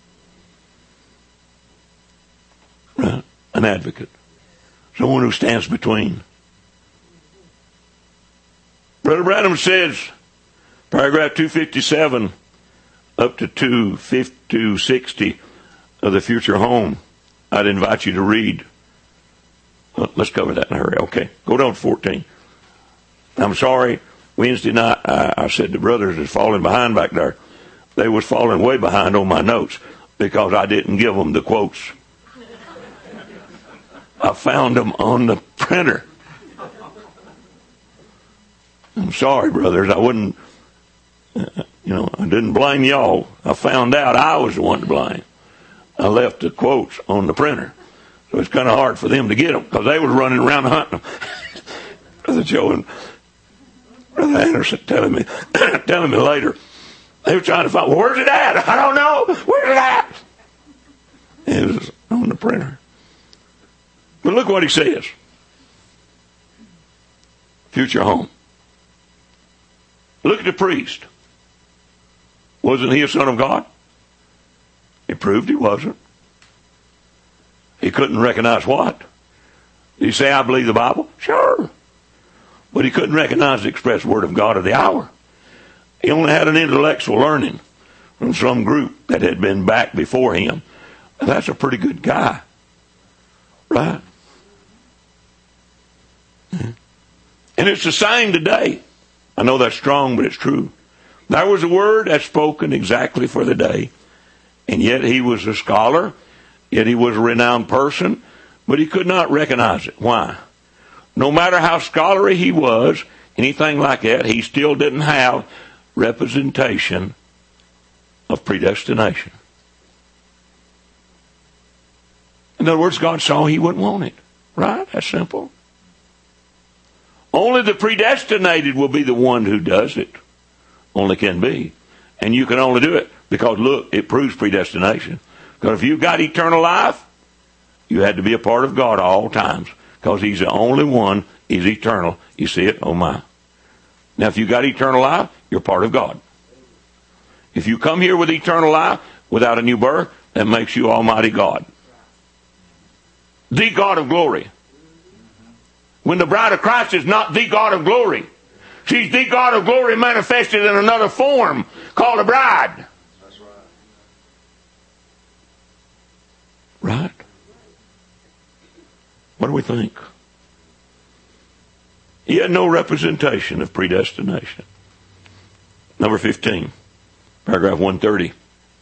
Right? An advocate. Someone who stands between. Brother Branham says, paragraph 257 up to 260 of the Future Home. I'd invite you to read. Let's cover that in a hurry. Okay. Go down to 14. I'm sorry. Wednesday night, I said the brothers is falling behind back there. They was falling way behind on my notes because I didn't give them the quotes. I found them on the printer. I'm sorry, brothers. I wouldn't, I didn't blame y'all. I found out I was the one to blame. I left the quotes on the printer. So it's kind of hard for them to get them because they was running around hunting them. Brother Joe and Brother Anderson telling me later. They were trying to find, well, where's it at? I don't know. Where's it at? It was on the printer. But look what he says. Future Home. Look at the priest. Wasn't he a son of God? It proved he wasn't. He couldn't recognize what? Did he say, I believe the Bible? Sure. But he couldn't recognize the express word of God of the hour. He only had an intellectual learning from some group that had been back before him. And that's a pretty good guy. Right? And it's the same today. I know that's strong, but it's true. There was a word that's spoken exactly for the day. And yet he was a scholar. Yet he was a renowned person. But he could not recognize it. Why? No matter how scholarly he was, anything like that, he still didn't have representation of predestination. In other words, God saw he wouldn't want it. Right? That's simple. Only the predestinated will be the one who does it. Only can be. And you can only do it because, look, it proves predestination. Because if you've got eternal life, you had to be a part of God all times. Because he's the only one is eternal. You see it? Oh my. Now if you got eternal life, you're part of God. If you come here with eternal life without a new birth, that makes you Almighty God. The God of glory. When the bride of Christ is not the God of glory, she's the God of glory manifested in another form called a bride. That's right. Right? What do we think? He had no representation of predestination. Number 15, paragraph 130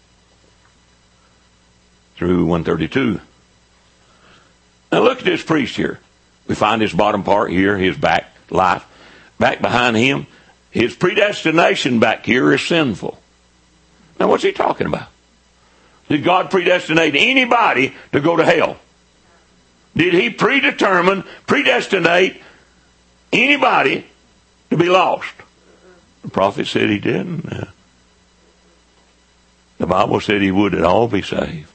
through 132. Now look at this priest here. We find his bottom part here, his back life. Back behind him, his predestination back here is sinful. Now what's he talking about? Did God predestinate anybody to go to hell? Did he predestinate anybody to be lost? The prophet said he didn't. The Bible said he would all be saved.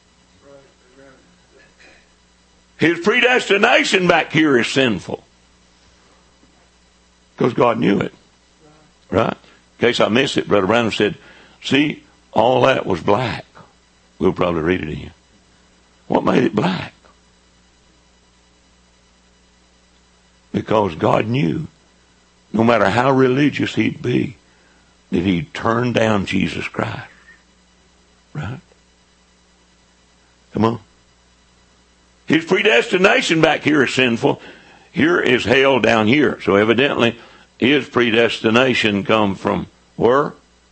His predestination back here is sinful. Because God knew it. Right? In case I missed it, Brother Branham said, see, all that was black. We'll probably read it again. What made it black? Because God knew, no matter how religious he'd be, that he'd turn down Jesus Christ. Right? Come on. His predestination back here is sinful. Here is hell down here. So evidently, his predestination come from where?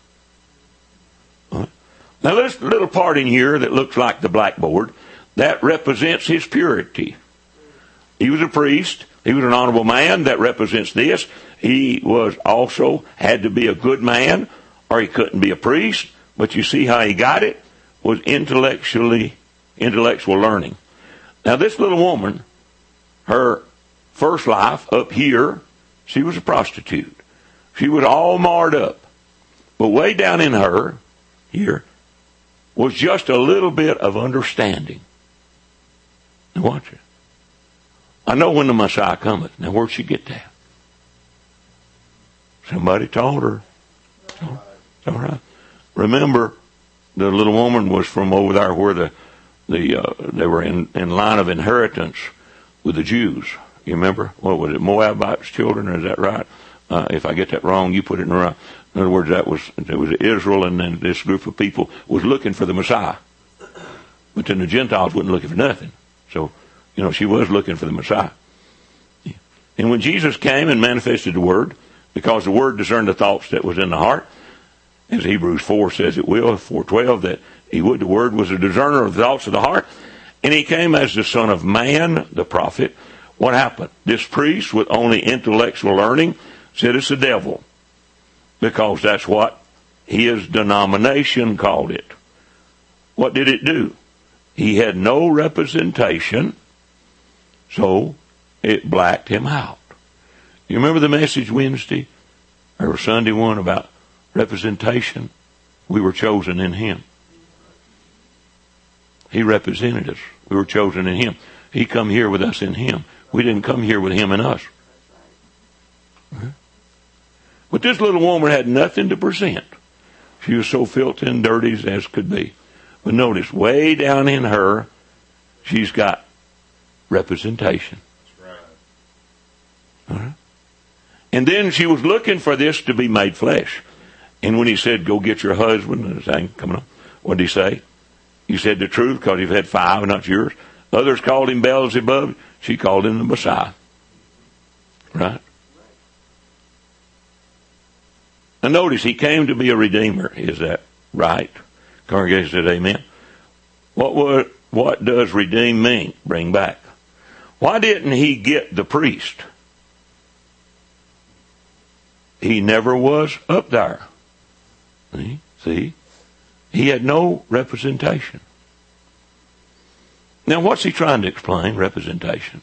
Now this little part in here that looks like the blackboard, that represents his purity. He was a priest. He was an honorable man. That represents this. He was also had to be a good man or he couldn't be a priest. But you see how he got it? Was intellectual learning. Now this little woman, her first life up here, she was a prostitute. She was all marred up. But way down in her, here, was just a little bit of understanding. Now watch it. I know when the Messiah cometh. Now where'd she get that? Somebody told her. All right. Remember, the little woman was from over there where they were in line of inheritance with the Jews. You remember? What was it? Moabites' children, is that right? If I get that wrong, you put it in the right. In other words, it was Israel, and then this group of people was looking for the Messiah. But then the Gentiles wasn't looking for nothing. So, she was looking for the Messiah. And when Jesus came and manifested the Word, because the Word discerned the thoughts that was in the heart, as Hebrews 4 says it will, 4:12, that the Word was a discerner of the thoughts of the heart, and he came as the Son of Man, the prophet. What happened? This priest with only intellectual learning said it's the devil, because that's what his denomination called it. What did it do? He had no representation, so it blacked him out. You remember the message Wednesday or Sunday one about representation? We were chosen in him. He represented us. We were chosen in him. He come here with us in him. We didn't come here with him and us. But this little woman had nothing to present. She was so filthy and dirty as could be. But notice, way down in her, she's got representation. That's right. All right? And then she was looking for this to be made flesh. And when he said, go get your husband, coming on, what did he say? You said the truth because you've had 5, not yours. Others called him Beelzebub. She called him the Messiah. Right? And notice, he came to be a redeemer. Is that right? Congregation said amen. What does redeem mean? Bring back. Why didn't he get the priest? he never was up there. See? He had no representation. Now, what's he trying to explain? Representation.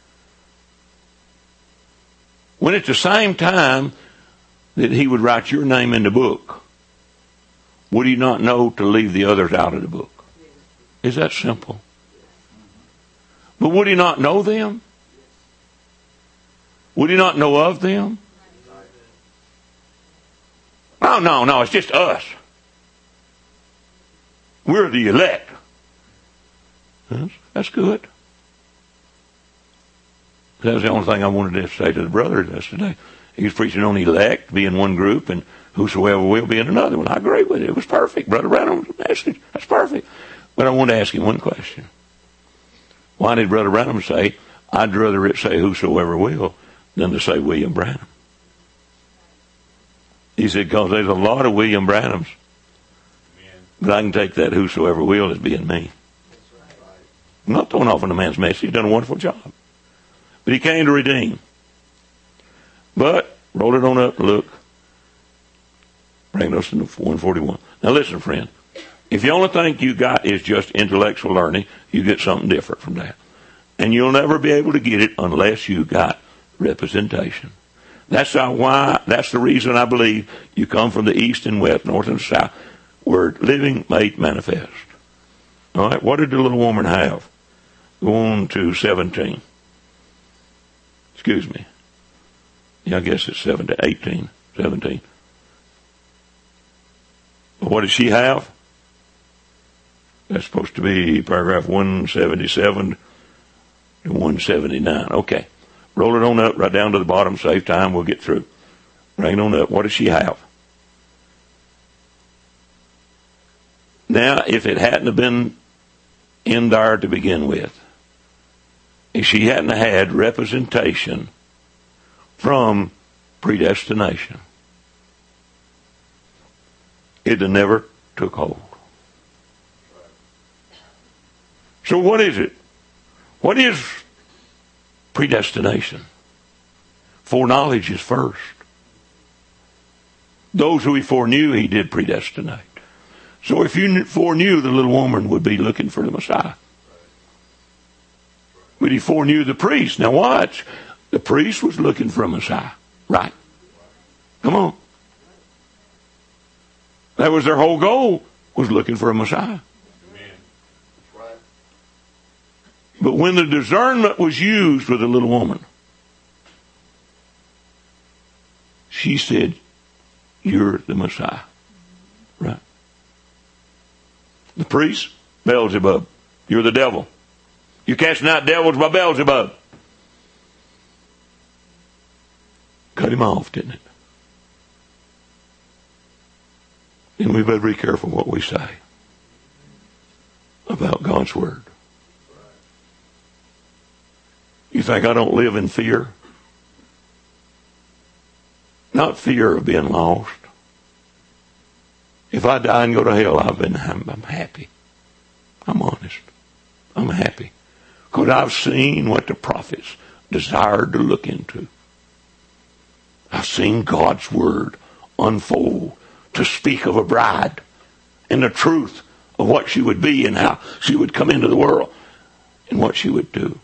When at the same time that he would write your name in the book, would he not know to leave the others out of the book? Is that simple? But would he not know them? Would he not know of them? Oh, no, it's just us. We're the elect. That's good. That was the only thing I wanted to say to the brother yesterday. He was preaching on elect, be in one group, and whosoever will be in another one. I agree with it. It was perfect. Brother Branham's message. That's perfect. But I want to ask him one question. Why did Brother Branham say, I'd rather it say whosoever will than to say William Branham? He said, because there's a lot of William Branhams. But I can take that whosoever will as being me. I'm not throwing off on the man's message. He's done a wonderful job. But he came to redeem. But, roll it on up, look. Bring us to 141. Now listen, friend. If you only think you got is just intellectual learning, you get something different from that. And you'll never be able to get it unless you got representation. That's the reason I believe you come from the east and west, north and south, where living made manifest. All right, what did the little woman have? Go on to 17. Excuse me. Yeah, I guess it's 17. But what did she have? That's supposed to be paragraph 177 to 179. Okay. Roll it on up right down to the bottom. Save time. We'll get through. Bring it on up. What does she have? Now, if it hadn't have been in there to begin with, if she hadn't had representation from predestination, it never took hold. So what is it? What is predestination? Foreknowledge is first. Those who he foreknew, he did predestinate. So if you foreknew the little woman would be looking for the Messiah. But he foreknew the priest. Now watch. The priest was looking for a Messiah. Right? Come on. That was their whole goal, was looking for a Messiah. But when the discernment was used with the little woman, she said, you're the Messiah. Right? The priest, Beelzebub. You're the devil. You're casting out devils by Beelzebub. Cut him off, didn't it? And we better be careful what we say about God's Word. You think I don't live in fear? Not fear of being lost. If I die and go to hell, I'm happy. I'm honest. I'm happy. Because I've seen what the prophets desired to look into. I've seen God's Word unfold to speak of a bride and the truth of what she would be and how she would come into the world and what she would do.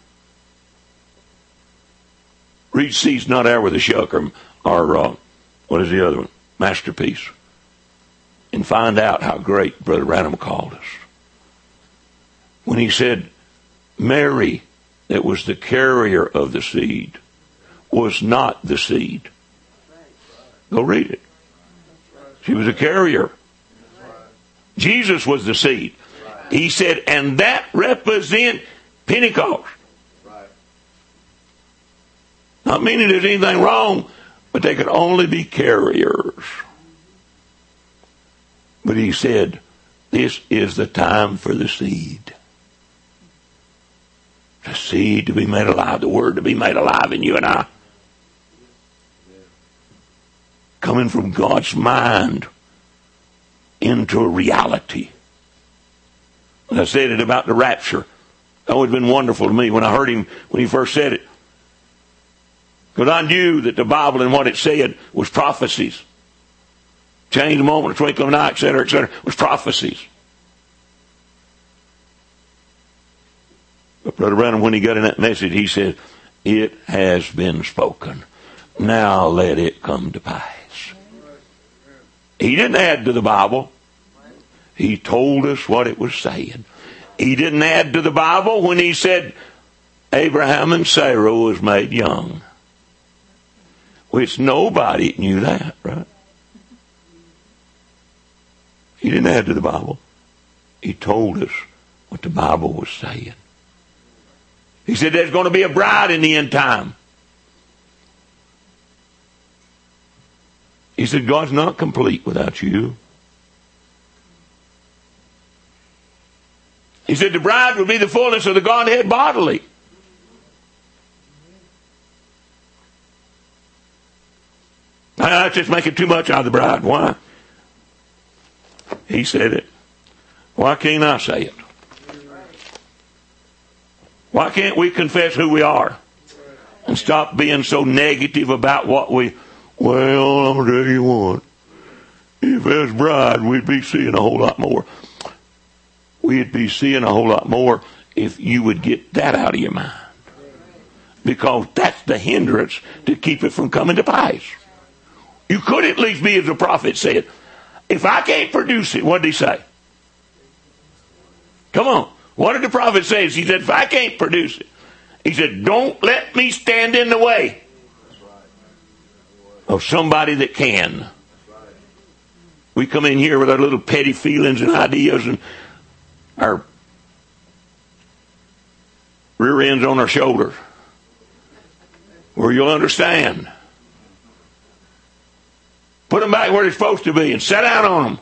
Read Seeds Not Out with a Shuck or what is the other one? Masterpiece. And find out how great Brother Branham called us. When he said, Mary, that was the carrier of the seed, was not the seed. Go read it. She was a carrier. Jesus was the seed. He said, and that represents Pentecost. Not meaning there's anything wrong, but they could only be carriers. But he said, this is the time for the seed. The seed to be made alive, the Word to be made alive in you and I. Coming from God's mind into a reality. When I said it about the rapture, that would have been wonderful to me when I heard him, when he first said it. Because I knew that the Bible and what it said was prophecies. Change a moment, a twinkle of an eye, etc., was prophecies. But Brother Branham, when he got in that message, he said, it has been spoken. Now let it come to pass. He didn't add to the Bible. He told us what it was saying. He didn't add to the Bible when he said Abraham and Sarah was made young. Which nobody knew that, right? He didn't add to the Bible. He told us what the Bible was saying. He said there's going to be a bride in the end time. He said God's not complete without you. He said the bride will be the fullness of the Godhead bodily. That's just making too much out of the bride. Why? He said it. Why can't I say it? Why can't we confess who we are? And stop being so negative about what we... Well, I'll tell you what. If as bride, we'd be seeing a whole lot more. We'd be seeing a whole lot more if you would get that out of your mind. Because that's the hindrance to keep it from coming to pass. You could at least be as the prophet said. If I can't produce it, what did he say? Come on. What did the prophet say? He said, if I can't produce it, he said, don't let me stand in the way of somebody that can. We come in here with our little petty feelings and ideas and our rear ends on our shoulders. Where you'll understand. Put them back where they're supposed to be and sit down on them.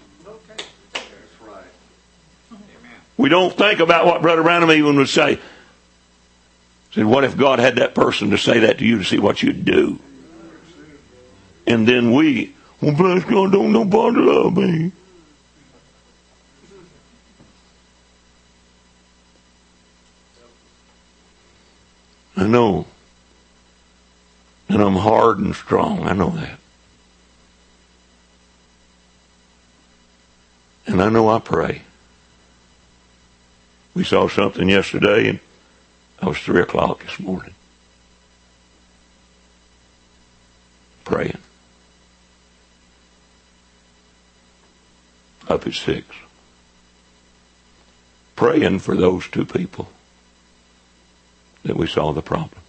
We don't think about what Brother Branham even would say. He said, what if God had that person to say that to you to see what you'd do? And then we, well, bless God, don't nobody love me. I know. And I'm hard and strong. I know that. And I know I pray. We saw something yesterday, and I was 3 o'clock this morning. Praying. Up at 6. Praying for those 2 people that we saw the problem.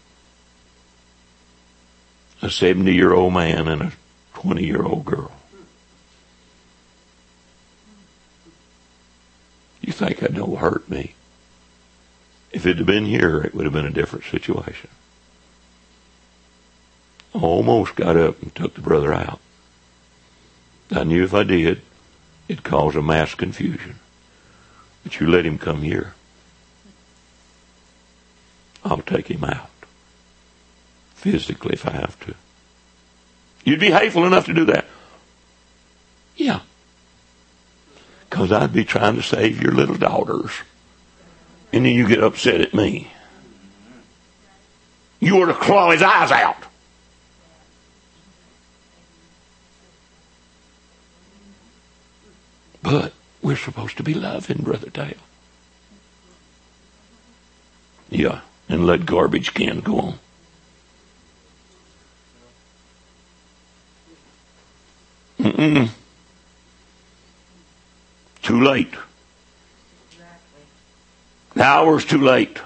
A 70-year-old man and a 20-year-old girl. You think that don't hurt me? If it had been here, it would have been a different situation. I almost got up and took the brother out. I knew if I did, it'd cause a mass confusion. But you let him come here. I'll take him out. Physically, if I have to. You'd be hateful enough to do that? Yeah. Because I'd be trying to save your little daughters. And then you get upset at me. You were to claw his eyes out. But we're supposed to be loving, Brother Dale. Yeah, and let garbage can go on. Mm-mm. Too late. The hour's too late.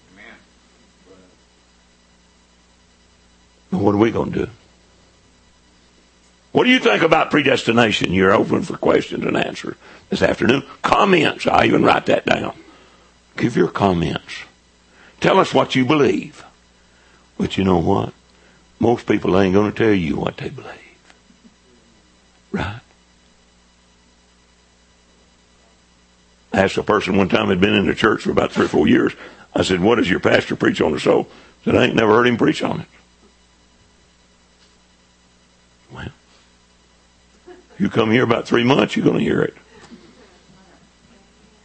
But what are we going to do? What do you think about predestination? You're open for questions and answers this afternoon. Comments. I even write that down. Give your comments. Tell us what you believe. But you know what? Most people ain't going to tell you what they believe. Right? I asked a person one time who'd been in the church for about 3 or 4 years. I said, what does your pastor preach on the soul? He said, I ain't never heard him preach on it. Well, you come here about 3 months, you're going to hear it.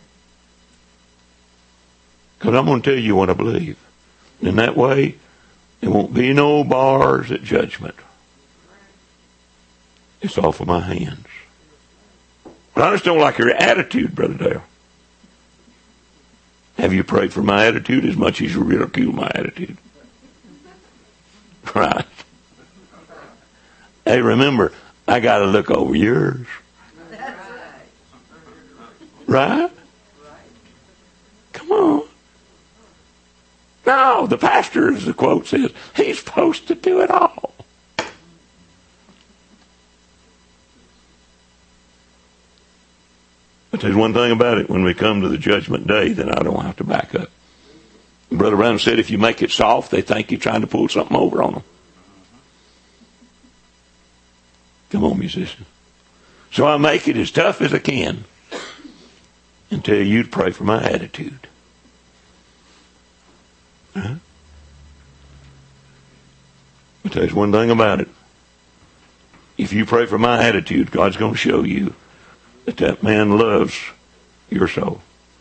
Because I'm going to tell you what I believe. In that way, There won't be no bars at judgment. It's off of my hands. But I just don't like your attitude, Brother Dale. Have you prayed for my attitude as much as you ridicule my attitude? Right. Hey, remember, I got to look over yours. Right? Come on. No, the pastor, as the quote says, he's supposed to do it all. But there's one thing about it. When we come to the judgment day, then I don't have to back up. Brother Brown said if you make it soft, they think you're trying to pull something over on them. Come on, musician. So I make it as tough as I can and tell you to pray for my attitude. Huh? But there's one thing about it. If you pray for my attitude, God's going to show you that man loves your soul.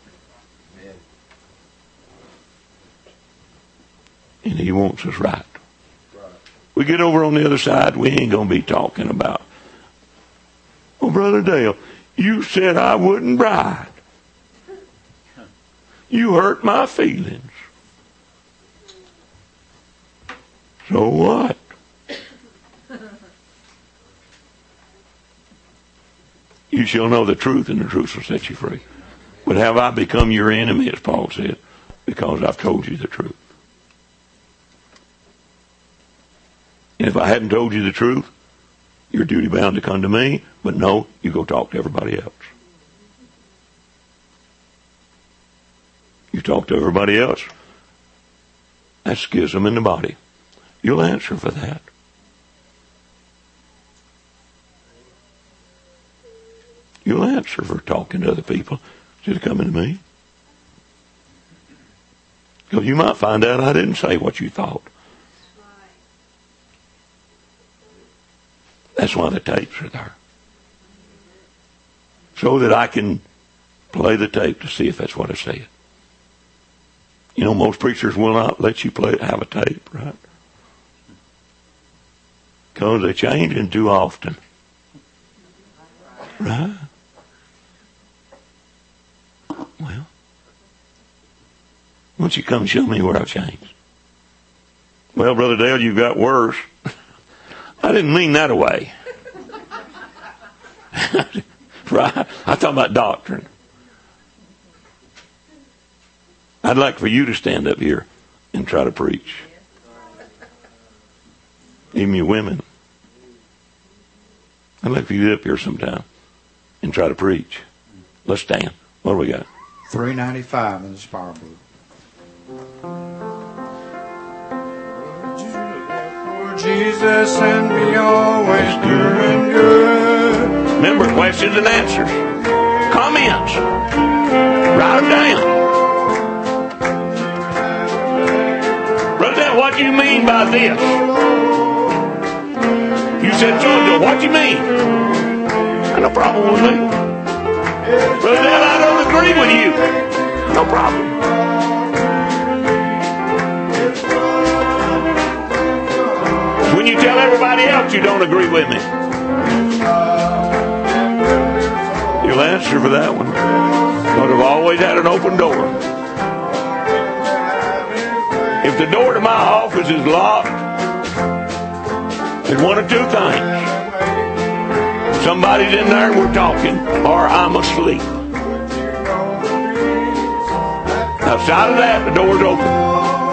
And he wants us right. We get over on the other side, we ain't going to be talking about, well, Brother Dale, you said I wouldn't bride. You hurt my feelings. So what? You shall know the truth, and the truth will set you free. But have I become your enemy, as Paul said, because I've told you the truth? And if I hadn't told you the truth, you're duty bound to come to me, but no, you go talk to everybody else. You talk to everybody else, that's schism in the body. You'll answer for that. You'll answer for talking to other people instead of coming to me. Because you might find out I didn't say what you thought. That's why the tapes are there. So that I can play the tape to see if that's what I said. You know, most preachers will not let you have a tape, right? Because they're changing too often. Right? Well, why don't you come and show me where I've changed? Well, Brother Dale, you've got worse. I didn't mean that away. Right? I'm talking about doctrine. I'd like for you to stand up here and try to preach. Even you women. I'd like for you to get up here sometime and try to preach. Let's stand. What do we got? $3.95 in the Spire Book. Jesus and be always doing good. Remember, questions and answers. Comments. Write them down. Brother Dale, what do you mean by this? You said so. What do you mean? No problem with me. Brother Dale, I don't agree with you. No problem. When you tell everybody else you don't agree with me, you'll answer for that one. Because I've always had an open door. If the door to my office is locked, there's one of two things. Somebody's in there and we're talking, or I'm asleep. Outside of that, the door's open.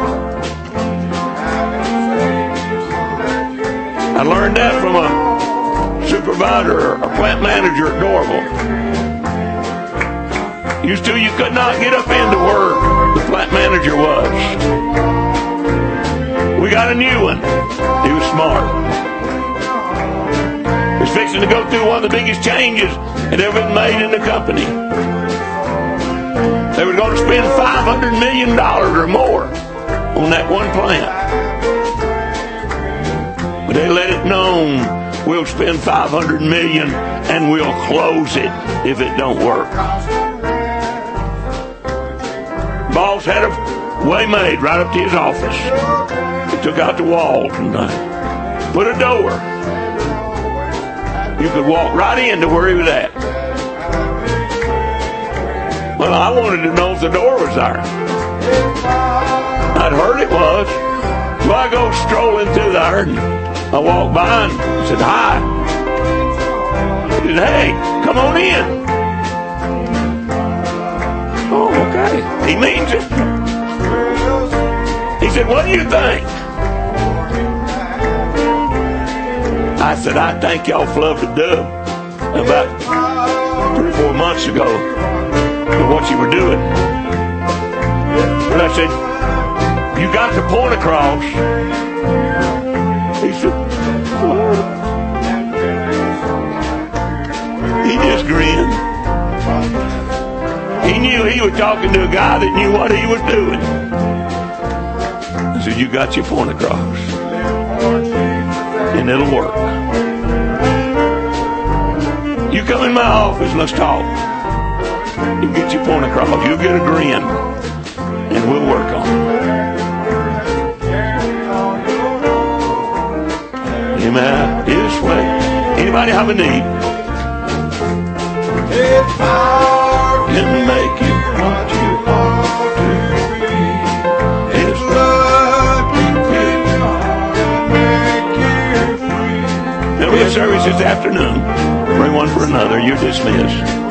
I learned that from a supervisor or a plant manager at Dorville. Used to, you could not get up into where the plant manager was. We got a new one. He was smart. He was fixing to go through one of the biggest changes that ever been made in the company. They were going to spend $500 million or more on that one plant. But they let it known, we'll spend $500 million and we'll close it if it don't work. Boss had a way made right up to his office. He took out the walls and put a door. You could walk right into where he was at. Well, I wanted to know if the door was there. I'd heard it was. So I go strolling through there, and I walked by and said, hi. He said, hey, come on in. Oh, okay. He means it. He said, what do you think? I said, I think y'all flubbed a dub about 3 or 4 months ago with what you were doing. But I said, you got the point across. He said, what? He just grinned. He knew he was talking to a guy that knew what he was doing. I said, you got your point across. And it'll work. You come in my office, let's talk. You get your point across. You'll get a grin. And we'll work on it. Amen. This way. Anybody have a need? Can make you what you ought to be. His love can make you free. There'll be a service this afternoon. Bring one for another. You're dismissed.